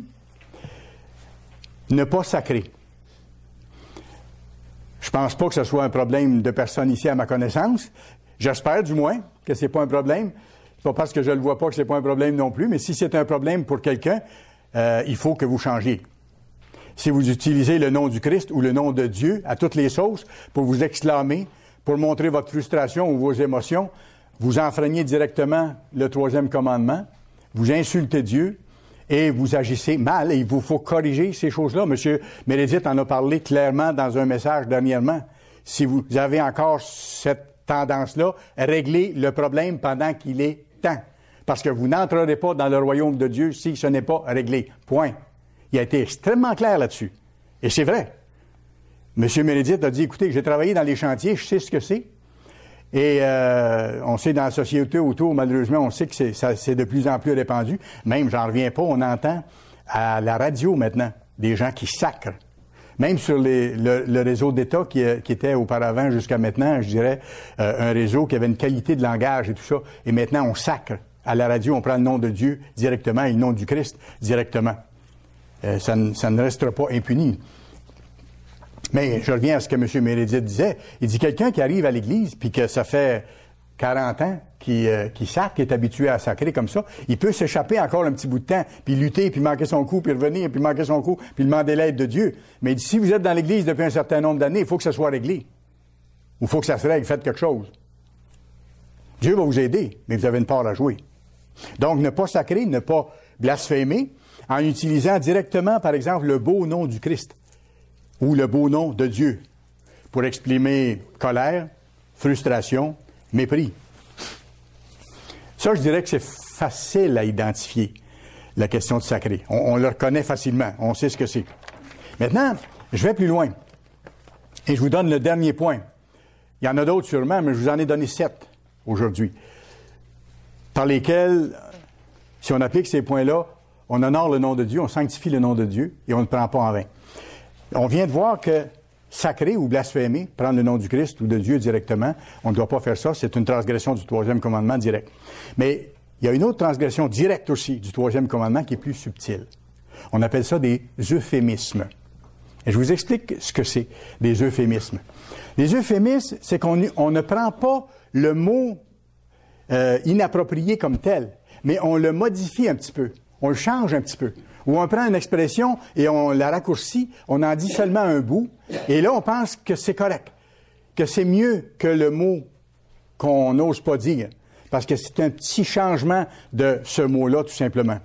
ne pas sacrer. Je pense pas que ce soit un problème de personne ici à ma connaissance. J'espère du moins que c'est pas un problème. C'est pas parce que je le vois pas que c'est pas un problème non plus, mais si c'est un problème pour quelqu'un, euh, il faut que vous changiez. Si vous utilisez le nom du Christ ou le nom de Dieu à toutes les sauces pour vous exclamer, pour montrer votre frustration ou vos émotions, vous enfreignez directement le troisième commandement, vous insultez Dieu et vous agissez mal et il vous faut corriger ces choses-là. Monsieur Meredith en a parlé clairement dans un message dernièrement. Si vous avez encore cette tendance-là, réglez le problème pendant qu'il est temps. Parce que vous n'entrerez pas dans le royaume de Dieu si ce n'est pas réglé. Point. Il a été extrêmement clair là-dessus. Et c'est vrai. M. Meredith a dit, écoutez, j'ai travaillé dans les chantiers, je sais ce que c'est. Et euh, on sait dans la société autour, malheureusement, on sait que c'est, ça, c'est de plus en plus répandu. Même, j'en reviens pas, on entend à la radio maintenant des gens qui sacrent. Même sur les, le, le réseau d'État qui, qui était auparavant jusqu'à maintenant, je dirais, euh, un réseau qui avait une qualité de langage et tout ça. Et maintenant, on sacre. À la radio, on prend le nom de Dieu directement et le nom du Christ directement. Euh, ça, ne, ça ne restera pas impuni. Mais je reviens à ce que M. Meredith disait. Il dit quelqu'un qui arrive à l'Église, puis que ça fait quarante ans qu'il euh, qui sacre, qui est habitué à sacrer comme ça, il peut s'échapper encore un petit bout de temps, puis lutter, puis manquer son coup, puis revenir, puis manquer son coup, puis demander l'aide de Dieu. Mais il dit, si vous êtes dans l'Église depuis un certain nombre d'années, il faut que ça soit réglé. Ou il faut que ça se règle, faites quelque chose. Dieu va vous aider, mais vous avez une part à jouer. Donc, ne pas sacrer, ne pas blasphémer, en utilisant directement, par exemple, le beau nom du Christ ou le beau nom de Dieu pour exprimer colère, frustration, mépris. Ça, je dirais que c'est facile à identifier, la question de sacrer. On, on le reconnaît facilement, on sait ce que c'est. Maintenant, je vais plus loin et je vous donne le dernier point. Il y en a d'autres sûrement, mais je vous en ai donné sept aujourd'hui, par lesquels, si on applique ces points-là, on honore le nom de Dieu, on sanctifie le nom de Dieu et on ne prend pas en vain. On vient de voir que sacrer ou blasphémer, prendre le nom du Christ ou de Dieu directement, on ne doit pas faire ça, c'est une transgression du troisième commandement direct. Mais il y a une autre transgression directe aussi du troisième commandement qui est plus subtile. On appelle ça des euphémismes. Et je vous explique ce que c'est, des euphémismes. Les euphémismes, c'est qu'on on ne prend pas le mot euh, inapproprié comme tel, mais on le modifie un petit peu, on le change un petit peu. Ou on prend une expression et on la raccourcit, on en dit seulement un bout, et là, on pense que c'est correct, que c'est mieux que le mot qu'on n'ose pas dire, parce que c'est un petit changement de ce mot-là, tout simplement.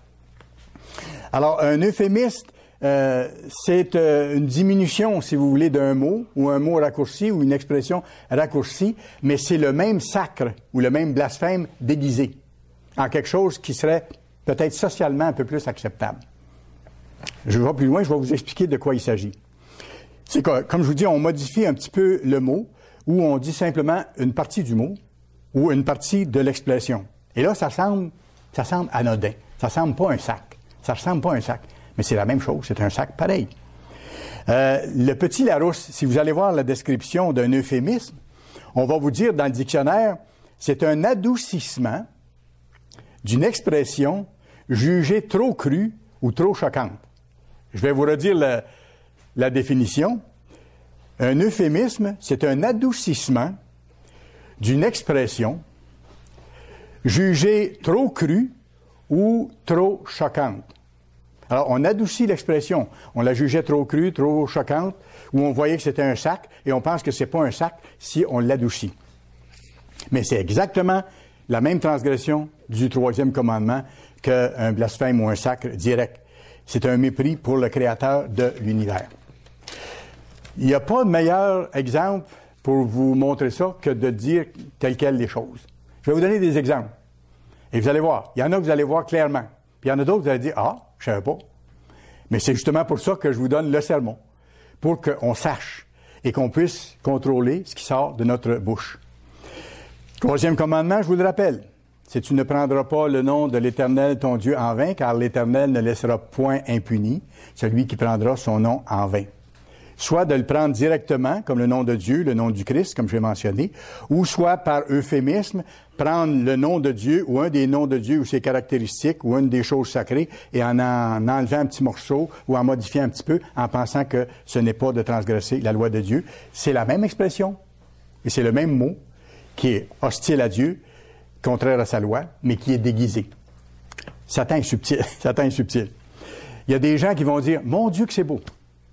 Alors, un euphémiste, euh, c'est euh, une diminution, si vous voulez, d'un mot, ou un mot raccourci, ou une expression raccourcie, mais c'est le même sacre, ou le même blasphème déguisé, en quelque chose qui serait peut-être socialement un peu plus acceptable. Je vais plus loin, je vais vous expliquer de quoi il s'agit. C'est que, comme je vous dis, on modifie un petit peu le mot, ou on dit simplement une partie du mot, ou une partie de l'expression. Et là, ça semble, ça semble anodin. Ça semble pas un sac. Ça ressemble pas à un sac. Mais c'est la même chose, c'est un sac pareil. Euh, le petit Larousse, si vous allez voir la description d'un euphémisme, on va vous dire dans le dictionnaire, c'est un adoucissement d'une expression jugée trop crue ou trop choquante. Je vais vous redire la, la définition. Un euphémisme, c'est un adoucissement d'une expression jugée trop crue ou trop choquante. Alors, on adoucit l'expression. On la jugeait trop crue, trop choquante, ou on voyait que c'était un sac, et on pense que c'est pas un sac si on l'adoucit. Mais c'est exactement la même transgression du troisième commandement qu'un blasphème ou un sacre direct. C'est un mépris pour le Créateur de l'univers. Il n'y a pas de meilleur exemple pour vous montrer ça que de dire telles quelles les choses. Je vais vous donner des exemples. Et vous allez voir. Il y en a que vous allez voir clairement. Puis il y en a d'autres que vous allez dire, ah, je ne savais pas. Mais c'est justement pour ça que je vous donne le sermon. Pour qu'on sache et qu'on puisse contrôler ce qui sort de notre bouche. Troisième commandement, je vous le rappelle. C'est tu ne prendras pas le nom de l'Éternel ton Dieu en vain, car l'Éternel ne laissera point impuni celui qui prendra son nom en vain. Soit de le prendre directement, comme le nom de Dieu, le nom du Christ, comme j'ai mentionné, ou soit par euphémisme, prendre le nom de Dieu ou un des noms de Dieu ou ses caractéristiques ou une des choses sacrées et en en enlevant un petit morceau ou en modifiant un petit peu en pensant que ce n'est pas de transgresser la loi de Dieu. C'est la même expression et c'est le même mot qui est hostile à Dieu, contraire à sa loi, mais qui est déguisé. Satan est subtil. Satan est subtil. Il y a des gens qui vont dire « Mon Dieu que c'est beau ».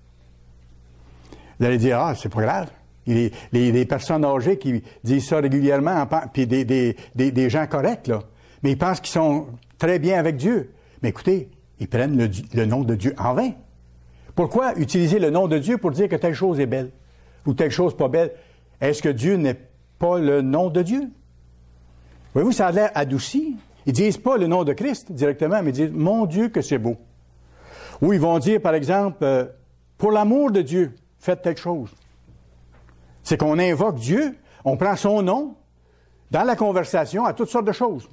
Vous allez dire « Ah, c'est pas grave ». Les, les, les personnes âgées qui disent ça régulièrement, puis des, des, des, des gens corrects, là, mais ils pensent qu'ils sont très bien avec Dieu. Mais écoutez, ils prennent le, le nom de Dieu en vain. Pourquoi utiliser le nom de Dieu pour dire que telle chose est belle ou telle chose pas belle? Est-ce que Dieu n'est pas le nom de Dieu? Voyez-vous, ça a l'air adouci. Ils disent pas le nom de Christ directement, mais ils disent « Mon Dieu que c'est beau ». Ou ils vont dire, par exemple, euh, « Pour l'amour de Dieu, faites telle chose ». C'est qu'on invoque Dieu, on prend son nom dans la conversation à toutes sortes de choses.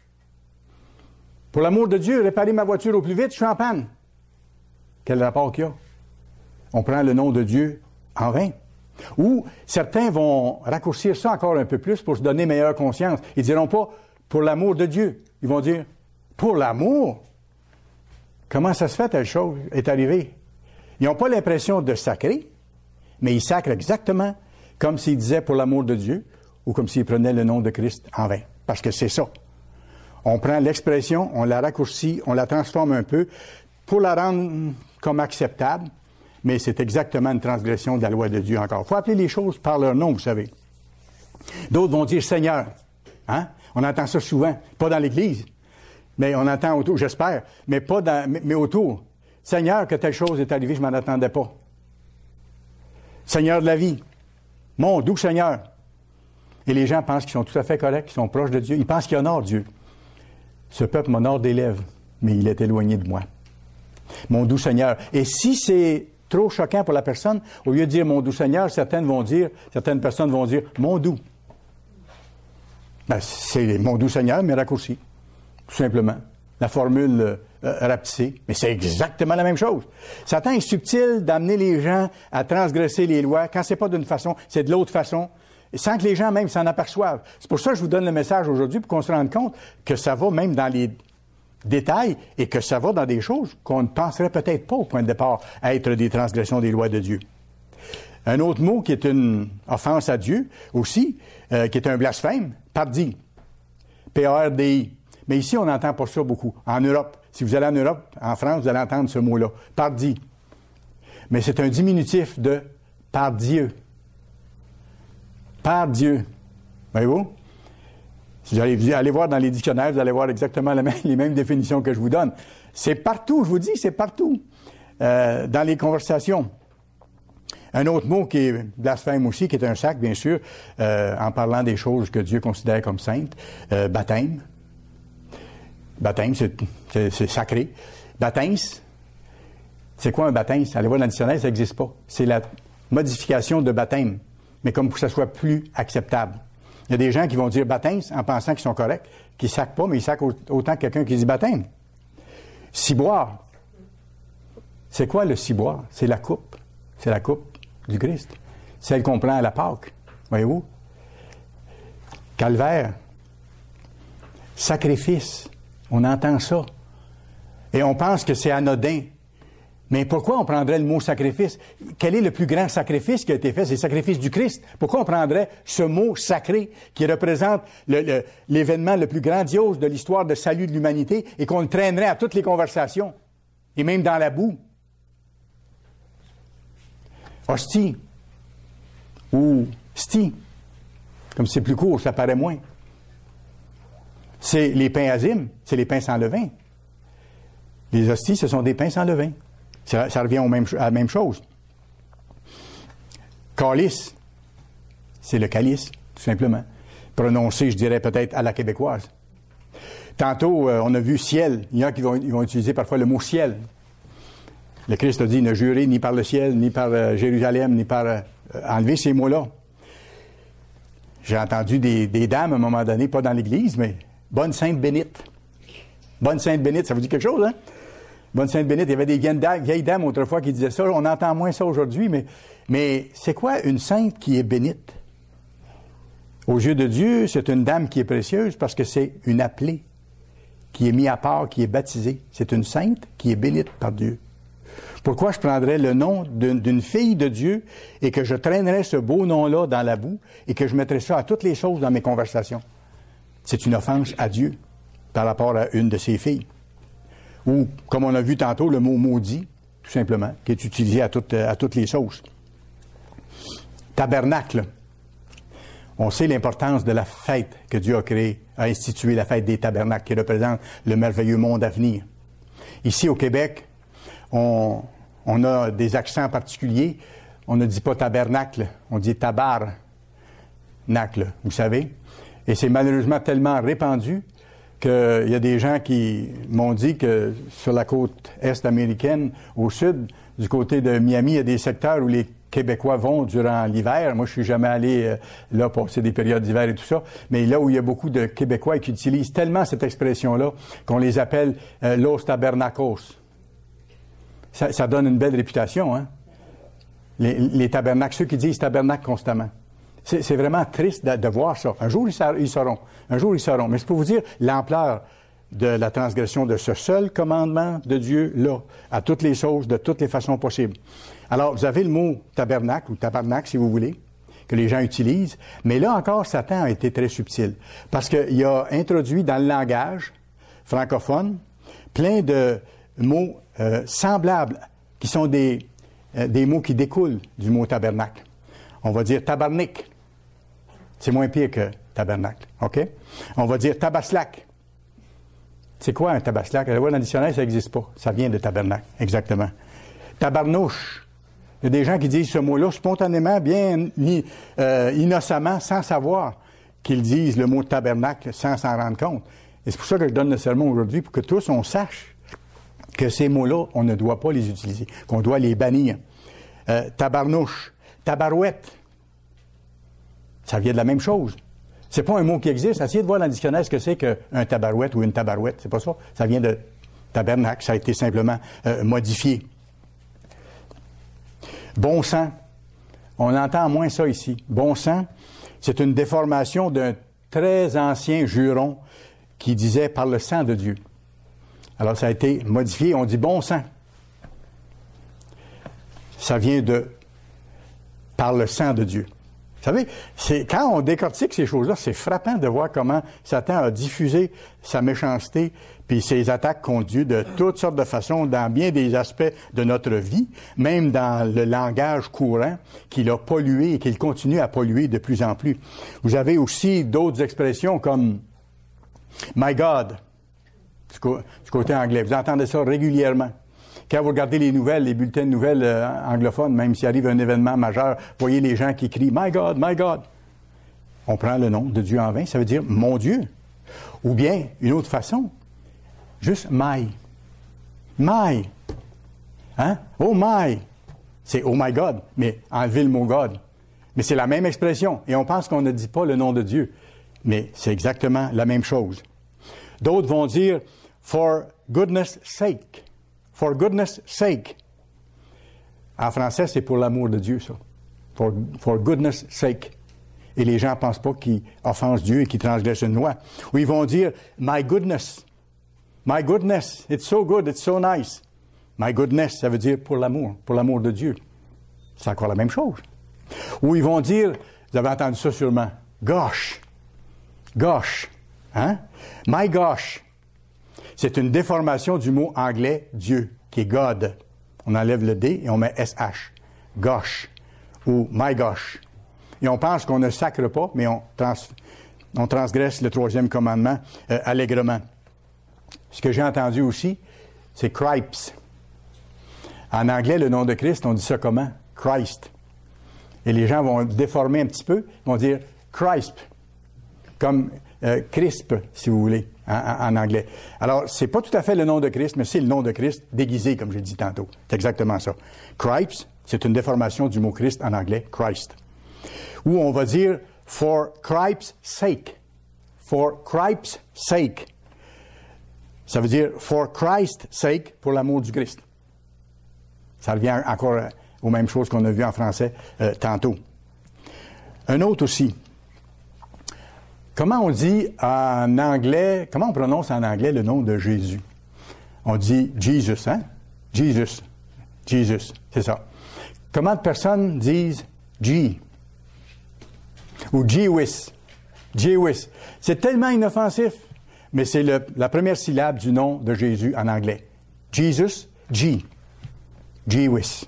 Pour l'amour de Dieu, réparez ma voiture au plus vite, je suis en panne. Quel rapport qu'il y a? On prend le nom de Dieu en vain. Ou certains vont raccourcir ça encore un peu plus pour se donner meilleure conscience. Ils ne diront pas « pour l'amour de Dieu ». Ils vont dire « pour l'amour ». Comment ça se fait, telle chose est arrivée? Ils n'ont pas l'impression de sacrer, mais ils sacrent exactement comme s'ils disaient pour l'amour de Dieu ou comme s'ils prenaient le nom de Christ en vain. Parce que c'est ça. On prend l'expression, on la raccourcit, on la transforme un peu pour la rendre comme acceptable, mais c'est exactement une transgression de la loi de Dieu encore. Il faut appeler les choses par leur nom, vous savez. D'autres vont dire Seigneur. Hein? On entend ça souvent, pas dans l'Église, mais on entend autour, j'espère, mais pas dans, mais, mais autour. Seigneur, que telle chose est arrivée, je m'en attendais pas. Seigneur de la vie. Mon doux Seigneur. Et les gens pensent qu'ils sont tout à fait corrects, qu'ils sont proches de Dieu. Ils pensent qu'ils honorent Dieu. Ce peuple m'honore des lèvres, mais il est éloigné de moi. Mon doux Seigneur. Et si c'est trop choquant pour la personne, au lieu de dire mon doux Seigneur, certaines vont dire, certaines personnes vont dire mon doux. Ben, c'est mon doux Seigneur, mais raccourci. Tout simplement. La formule euh, rapetissée. Mais c'est exactement la même chose. Satan est subtil d'amener les gens à transgresser les lois. Quand c'est pas d'une façon, c'est de l'autre façon. Sans que les gens même s'en aperçoivent. C'est pour ça que je vous donne le message aujourd'hui, pour qu'on se rende compte que ça va même dans les détails et que ça va dans des choses qu'on ne penserait peut-être pas au point de départ à être des transgressions des lois de Dieu. Un autre mot qui est une offense à Dieu aussi, euh, qui est un blasphème, pardi. P A R D I. Mais ici, on n'entend pas ça beaucoup. En Europe, Si vous allez en Europe, en France, vous allez entendre ce mot-là, pardi. Mais c'est un diminutif de par Dieu. Par Dieu. Voyez-vous? Si vous allez, allez voir dans les dictionnaires, vous allez voir exactement les mêmes, les mêmes définitions que je vous donne. C'est partout, je vous dis, c'est partout. Euh, dans les conversations. Un autre mot qui est blasphème aussi, qui est un sac, bien sûr, euh, en parlant des choses que Dieu considère comme saintes. Euh, baptême. Baptême, c'est, c'est, c'est sacré. Baptême, c'est quoi un baptême? Allez voir dans le dictionnaire, ça n'existe pas. C'est la modification de baptême, mais comme pour que ça soit plus acceptable. Il y a des gens qui vont dire baptême en pensant qu'ils sont corrects, qui ne sacrent pas, mais ils sacrent autant que quelqu'un qui dit baptême. Ciboire. C'est quoi le ciboire? C'est la coupe. C'est la coupe du Christ. Celle qu'on prend à la Pâque. Voyez-vous? Calvaire. Sacrifice. On entend ça. Et on pense que c'est anodin. Mais pourquoi on prendrait le mot sacrifice? Quel est le plus grand sacrifice qui a été fait? C'est le sacrifice du Christ. Pourquoi on prendrait ce mot sacré qui représente le, le, l'événement le plus grandiose de l'histoire de salut de l'humanité et qu'on le traînerait à toutes les conversations et même dans la boue? Hostie ou sti, comme c'est plus court, ça paraît moins. C'est les pains azimes, c'est les pains sans levain. Les hosties, ce sont des pains sans levain. Ça, ça revient au même, à la même chose. Calice, c'est le calice, tout simplement. Prononcé, je dirais peut-être à la québécoise. Tantôt, euh, on a vu ciel. Il y en a qui vont, ils vont utiliser parfois le mot ciel. Le Christ a dit ne jurez ni par le ciel, ni par euh, Jérusalem, ni par... Euh, enlever ces mots-là. J'ai entendu des, des dames, à un moment donné, pas dans l'Église, mais bonne sainte bénite. Bonne sainte bénite, ça vous dit quelque chose, hein? Bonne sainte bénite, il y avait des vieilles dames autrefois qui disaient ça. On entend moins ça aujourd'hui, mais, mais c'est quoi une sainte qui est bénite? Aux yeux de Dieu, c'est une dame qui est précieuse parce que c'est une appelée qui est mise à part, qui est baptisée. C'est une sainte qui est bénite par Dieu. Pourquoi je prendrais le nom d'une, d'une fille de Dieu et que je traînerais ce beau nom-là dans la boue et que je mettrais ça à toutes les choses dans mes conversations? C'est une offense à Dieu par rapport à une de ses filles. Ou, comme on a vu tantôt, le mot maudit, tout simplement, qui est utilisé à toutes, à toutes les sauces. Tabernacle. On sait l'importance de la fête que Dieu a créée, a institué la fête des tabernacles, qui représente le merveilleux monde à venir. Ici, au Québec, on, on a des accents particuliers. On ne dit pas tabernacle, on dit tabarnacle, vous savez. Et c'est malheureusement tellement répandu qu'il y a des gens qui m'ont dit que sur la côte est américaine, au sud, du côté de Miami, il y a des secteurs où les Québécois vont durant l'hiver. Moi, je suis jamais allé euh, là passer des périodes d'hiver et tout ça, mais là où il y a beaucoup de Québécois qui utilisent tellement cette expression-là qu'on les appelle euh, Los Tabernacos. Ça, ça donne une belle réputation, hein? Les, les tabernacles, ceux qui disent tabernacle constamment. C'est, c'est vraiment triste de, de voir ça. Un jour, ils, ils sauront. Un jour, ils sauront. Mais c'est pour vous dire l'ampleur de la transgression de ce seul commandement de Dieu, là, à toutes les choses, de toutes les façons possibles. Alors, vous avez le mot tabernacle, ou tabernacle, si vous voulez, que les gens utilisent. Mais là encore, Satan a été très subtil. Parce qu'il a introduit dans le langage francophone plein de mots euh, semblables, qui sont des, euh, des mots qui découlent du mot tabernacle. On va dire tabarnak. C'est moins pire que tabernacle, OK? On va dire tabaslac. C'est quoi un tabaslac? Allez voir dans le dictionnaire, ça n'existe pas. Ça vient de tabernacle, exactement. Tabarnouche. Il y a des gens qui disent ce mot-là spontanément, bien euh, innocemment, sans savoir qu'ils disent le mot tabernacle, sans s'en rendre compte. Et c'est pour ça que je donne le sermon aujourd'hui, pour que tous on sache que ces mots-là, on ne doit pas les utiliser, qu'on doit les bannir. Euh, tabarnouche. Tabarouette. Ça vient de la même chose. C'est pas un mot qui existe. Essayez de voir dans le dictionnaire ce que c'est qu'un tabarouette ou une tabarouette. C'est pas ça. Ça vient de tabernacle. Ça a été simplement euh, modifié. Bon sang. On entend moins ça ici. Bon sang, c'est une déformation d'un très ancien juron qui disait par le sang de Dieu. Alors ça a été modifié. On dit bon sang. Ça vient de par le sang de Dieu. savez, c'est, quand on décortique ces choses-là, c'est frappant de voir comment Satan a diffusé sa méchanceté puis ses attaques contre Dieu de toutes sortes de façons dans bien des aspects de notre vie, même dans le langage courant qu'il a pollué et qu'il continue à polluer de plus en plus. Vous avez aussi d'autres expressions comme « My God » du côté anglais. Vous entendez ça régulièrement. Quand vous regardez les nouvelles, les bulletins de nouvelles euh, anglophones, même s'il arrive un événement majeur, vous voyez les gens qui crient « My God, my God ». On prend le nom de Dieu en vain, ça veut dire « mon Dieu ». Ou bien, une autre façon, juste « my ». « My ». Hein? « Oh my ». C'est « oh my God », mais enlevez le mot « God ». Mais c'est la même expression. Et on pense qu'on ne dit pas le nom de Dieu. Mais c'est exactement la même chose. D'autres vont dire « for goodness sake ». For goodness sake. En français, c'est pour l'amour de Dieu, ça. For, for goodness sake. Et les gens ne pensent pas qu'ils offensent Dieu et qu'ils transgressent une loi. Ou ils vont dire, my goodness. My goodness. It's so good, it's so nice. My goodness, ça veut dire pour l'amour, pour l'amour de Dieu. C'est encore la même chose. Ou ils vont dire, vous avez entendu ça sûrement, gosh. Gosh. Hein? My gosh. C'est une déformation du mot anglais Dieu, qui est God. On enlève le D et on met S H. Gosh. Ou my gosh. Et on pense qu'on ne sacre pas, mais on, trans, on transgresse le troisième commandement euh, allègrement. Ce que j'ai entendu aussi, c'est cripes. En anglais, le nom de Christ, on dit ça comment? Christ. Et les gens vont déformer un petit peu, vont dire crisp. Comme euh, crisp, si vous voulez. En, en anglais. Alors, c'est pas tout à fait le nom de Christ, mais c'est le nom de Christ déguisé, comme j'ai dit tantôt. C'est exactement ça. Cripes, c'est une déformation du mot Christ en anglais, Christ. Ou on va dire for Christ's sake. For Christ's sake. Ça veut dire for Christ's sake, pour l'amour du Christ. Ça revient encore aux mêmes choses qu'on a vues en français euh, tantôt. Un autre aussi. Comment on dit en anglais, comment on prononce en anglais le nom de Jésus? On dit Jesus, hein? Jesus. Jesus, c'est ça. Comment de personnes disent G? Ou Jewis? Jewis. C'est tellement inoffensif, mais c'est le, la première syllabe du nom de Jésus en anglais. Jesus, G. Jewis.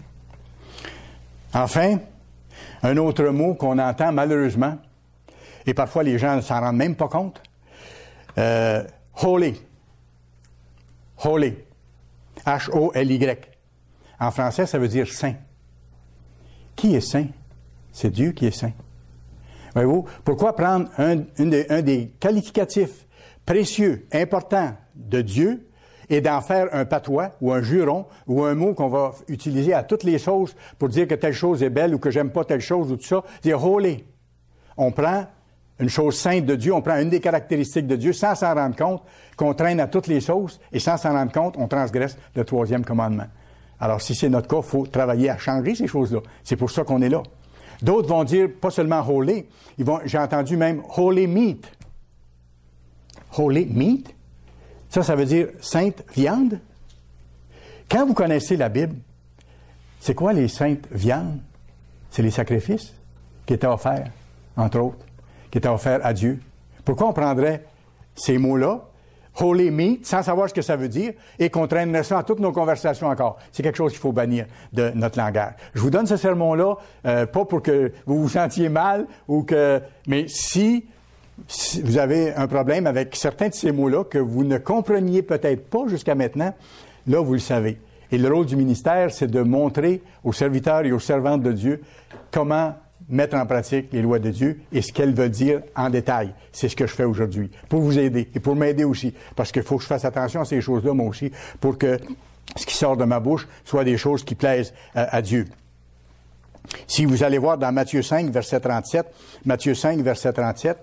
Enfin, un autre mot qu'on entend malheureusement, et parfois les gens ne s'en rendent même pas compte. Euh, holy. Holy. H O L Y. En français, ça veut dire saint. Qui est saint? C'est Dieu qui est saint. Voyez-vous, pourquoi prendre un, une des, un des qualificatifs précieux, importants de Dieu et d'en faire un patois ou un juron ou un mot qu'on va utiliser à toutes les choses pour dire que telle chose est belle ou que j'aime pas telle chose ou tout ça? Dire holy. On prend une chose sainte de Dieu, on prend une des caractéristiques de Dieu sans s'en rendre compte, qu'on traîne à toutes les sauces, et sans s'en rendre compte, on transgresse le troisième commandement. Alors, si c'est notre cas, il faut travailler à changer ces choses-là. C'est pour ça qu'on est là. D'autres vont dire, pas seulement holy, ils vont, j'ai entendu même holy meat. Holy meat? Ça, ça veut dire sainte viande. Quand vous connaissez la Bible, c'est quoi les saintes viandes? C'est les sacrifices qui étaient offerts, entre autres, qui étaient offerts à Dieu. Pourquoi on prendrait ces mots-là, holy meat, sans savoir ce que ça veut dire, et qu'on traînerait ça à toutes nos conversations encore? C'est quelque chose qu'il faut bannir de notre langage. Je vous donne ce sermon-là, euh, pas pour que vous vous sentiez mal, ou que, mais si, si vous avez un problème avec certains de ces mots-là que vous ne compreniez peut-être pas jusqu'à maintenant, là, vous le savez. Et le rôle du ministère, c'est de montrer aux serviteurs et aux servantes de Dieu comment mettre en pratique les lois de Dieu et ce qu'elles veulent dire en détail. C'est ce que je fais aujourd'hui, pour vous aider et pour m'aider aussi, parce qu'il faut que je fasse attention à ces choses-là, moi aussi, pour que ce qui sort de ma bouche soit des choses qui plaisent à, à Dieu. Si vous allez voir dans Matthieu cinq, verset trente-sept, Matthieu cinq, verset trente-sept,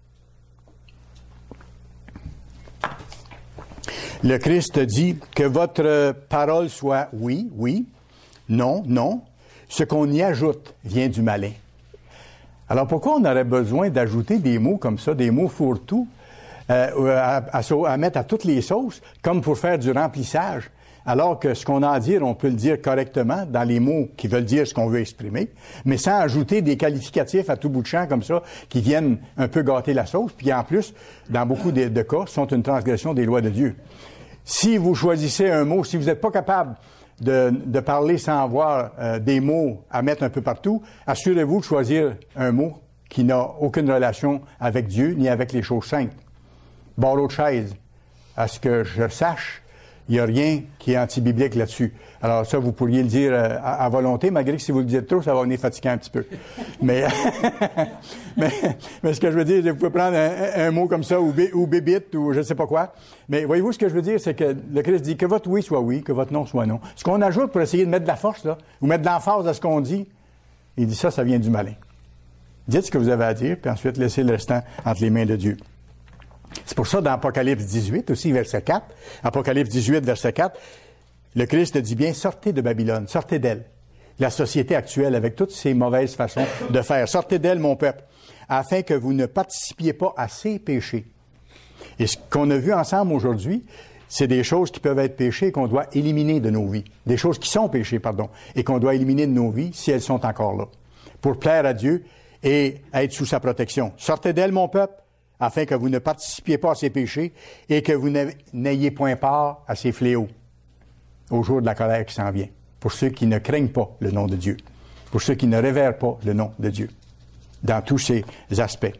le Christ dit que votre parole soit oui, oui, non, non. Ce qu'on y ajoute vient du malin. Alors pourquoi on aurait besoin d'ajouter des mots comme ça, des mots fourre-tout, euh, à, à, à mettre à toutes les sauces, comme pour faire du remplissage? alors que ce qu'on a à dire, on peut le dire correctement dans les mots qui veulent dire ce qu'on veut exprimer, mais sans ajouter des qualificatifs à tout bout de champ comme ça, qui viennent un peu gâter la sauce, puis en plus, dans beaucoup de, de cas, sont une transgression des lois de Dieu. Si vous choisissez un mot, si vous n'êtes pas capable de, de parler sans avoir euh, des mots à mettre un peu partout, assurez-vous de choisir un mot qui n'a aucune relation avec Dieu ni avec les choses saintes. Barreau de chaise. À ce que je sache, il n'y a rien qui est anti-biblique là-dessus. Alors ça, vous pourriez le dire euh, à, à volonté, malgré que si vous le dites trop, ça va venir fatigant un petit peu. Mais, mais, mais ce que je veux dire, vous pouvez prendre un, un mot comme ça, ou, ou bébite, ou je ne sais pas quoi. Mais voyez-vous, ce que je veux dire, c'est que le Christ dit que votre oui soit oui, que votre non soit non. Ce qu'on ajoute pour essayer de mettre de la force, là, ou mettre de l'emphase à ce qu'on dit, il dit ça, ça vient du malin. Dites ce que vous avez à dire, puis ensuite laissez le restant entre les mains de Dieu. C'est pour ça, dans Apocalypse dix-huit, aussi, verset quatre, Apocalypse dix-huit, verset quatre, le Christ dit bien, sortez de Babylone, sortez d'elle. La société actuelle, avec toutes ses mauvaises façons de faire. Sortez d'elle, mon peuple, afin que vous ne participiez pas à ses péchés. Et ce qu'on a vu ensemble aujourd'hui, c'est des choses qui peuvent être péchées et qu'on doit éliminer de nos vies. Des choses qui sont péchées, pardon, et qu'on doit éliminer de nos vies si elles sont encore là. Pour plaire à Dieu et être sous sa protection. Sortez d'elle, mon peuple, afin que vous ne participiez pas à ses péchés et que vous n'ayez point part à ses fléaux au jour de la colère qui s'en vient, pour ceux qui ne craignent pas le nom de Dieu, pour ceux qui ne révèrent pas le nom de Dieu, dans tous ces aspects.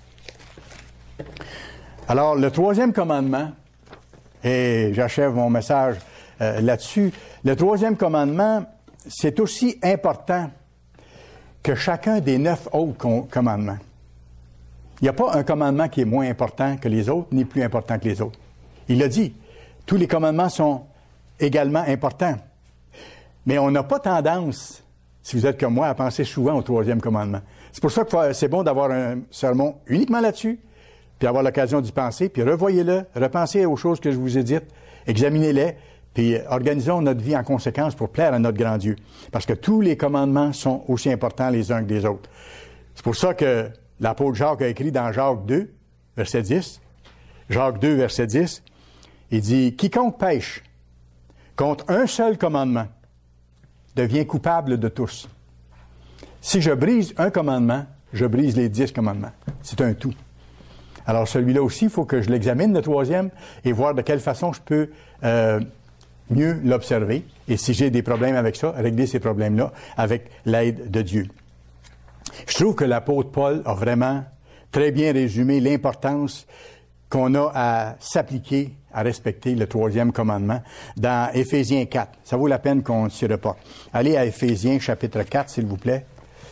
Alors, le troisième commandement, et j'achève mon message euh, là-dessus, le troisième commandement, c'est aussi important que chacun des neuf autres commandements. Il n'y a pas un commandement qui est moins important que les autres, ni plus important que les autres. Il l'a dit, tous les commandements sont également importants. Mais on n'a pas tendance, si vous êtes comme moi, à penser souvent au troisième commandement. C'est pour ça que c'est bon d'avoir un sermon uniquement là-dessus, puis avoir l'occasion d'y penser, puis revoyez-le, repensez aux choses que je vous ai dites, examinez-les, puis organisons notre vie en conséquence pour plaire à notre grand Dieu. Parce que tous les commandements sont aussi importants les uns que les autres. C'est pour ça que l'apôtre Jacques a écrit dans Jacques deux, verset dix, Jacques deux, verset dix, il dit « Quiconque pêche contre un seul commandement devient coupable de tous. Si je brise un commandement, je brise les dix commandements. C'est un tout. Alors celui-là aussi, il faut que je l'examine, le troisième, et voir de quelle façon je peux euh, mieux l'observer. Et si j'ai des problèmes avec ça, régler ces problèmes-là avec l'aide de Dieu. Je trouve que l'apôtre Paul a vraiment très bien résumé l'importance qu'on a à s'appliquer, à respecter le troisième commandement dans Éphésiens quatre. Ça vaut la peine qu'on s'y reporte. Allez à Éphésiens chapitre quatre, s'il vous plaît.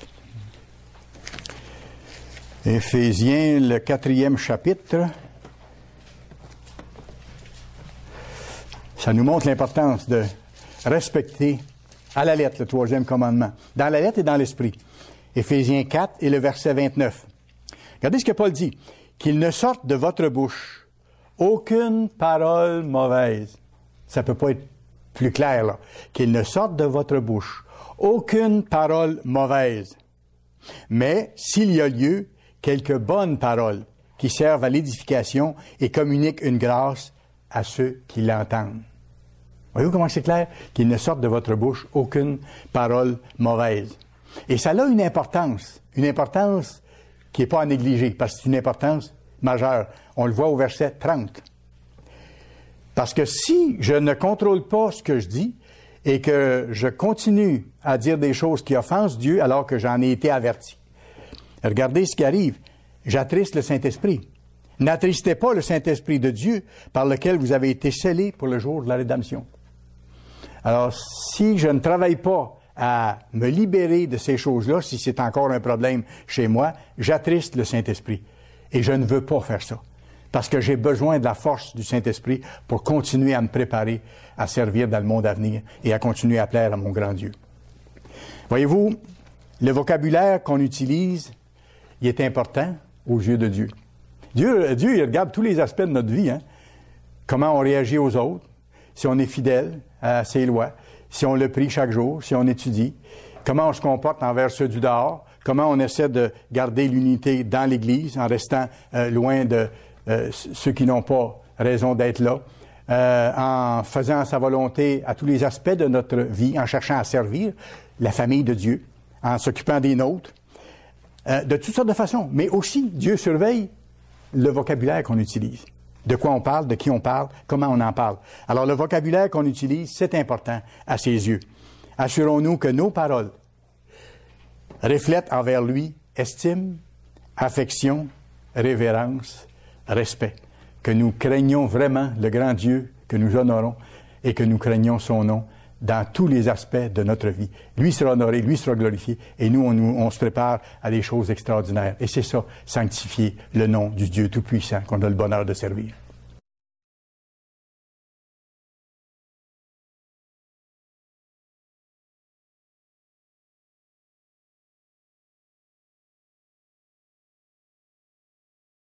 Éphésiens, le quatrième chapitre. Ça nous montre l'importance de respecter à la lettre le troisième commandement, dans la lettre et dans l'esprit. Éphésiens quatre et le verset vingt-neuf. Regardez ce que Paul dit. Qu'il ne sorte de votre bouche aucune parole mauvaise. Ça peut pas être plus clair, là. Qu'il ne sorte de votre bouche aucune parole mauvaise. Mais, s'il y a lieu, quelques bonnes paroles qui servent à l'édification et communiquent une grâce à ceux qui l'entendent. Voyez-vous comment c'est clair? Qu'il ne sorte de votre bouche aucune parole mauvaise. Et ça a une importance, une importance qui n'est pas à négliger, parce que c'est une importance majeure. On le voit au verset trente. Parce que si je ne contrôle pas ce que je dis et que je continue à dire des choses qui offensent Dieu alors que j'en ai été averti, regardez ce qui arrive. J'attriste le Saint-Esprit. N'attristez pas le Saint-Esprit de Dieu par lequel vous avez été scellés pour le jour de la rédemption. Alors, si je ne travaille pas à me libérer de ces choses-là, si c'est encore un problème chez moi, j'attriste le Saint-Esprit. Et je ne veux pas faire ça. Parce que j'ai besoin de la force du Saint-Esprit pour continuer à me préparer à servir dans le monde à venir et à continuer à plaire à mon grand Dieu. Voyez-vous, le vocabulaire qu'on utilise, il est important aux yeux de Dieu. Dieu, Dieu, il regarde tous les aspects de notre vie, hein? Comment on réagit aux autres, si on est fidèle à ses lois, si on le prie chaque jour, si on étudie, comment on se comporte envers ceux du dehors, comment on essaie de garder l'unité dans l'Église en restant euh, loin de euh, ceux qui n'ont pas raison d'être là, euh, en faisant sa volonté à tous les aspects de notre vie, en cherchant à servir la famille de Dieu, en s'occupant des nôtres, euh, de toutes sortes de façons. Mais aussi, Dieu surveille le vocabulaire qu'on utilise. De quoi on parle, de qui on parle, comment on en parle. Alors, le vocabulaire qu'on utilise, c'est important à ses yeux. Assurons-nous que nos paroles reflètent envers lui estime, affection, révérence, respect. Que nous craignons vraiment le grand Dieu, que nous honorons et que nous craignons son nom dans tous les aspects de notre vie. Lui sera honoré, lui sera glorifié, et nous, on, nous, on se prépare à des choses extraordinaires. Et c'est ça, sanctifier le nom du Dieu Tout-Puissant qu'on a le bonheur de servir.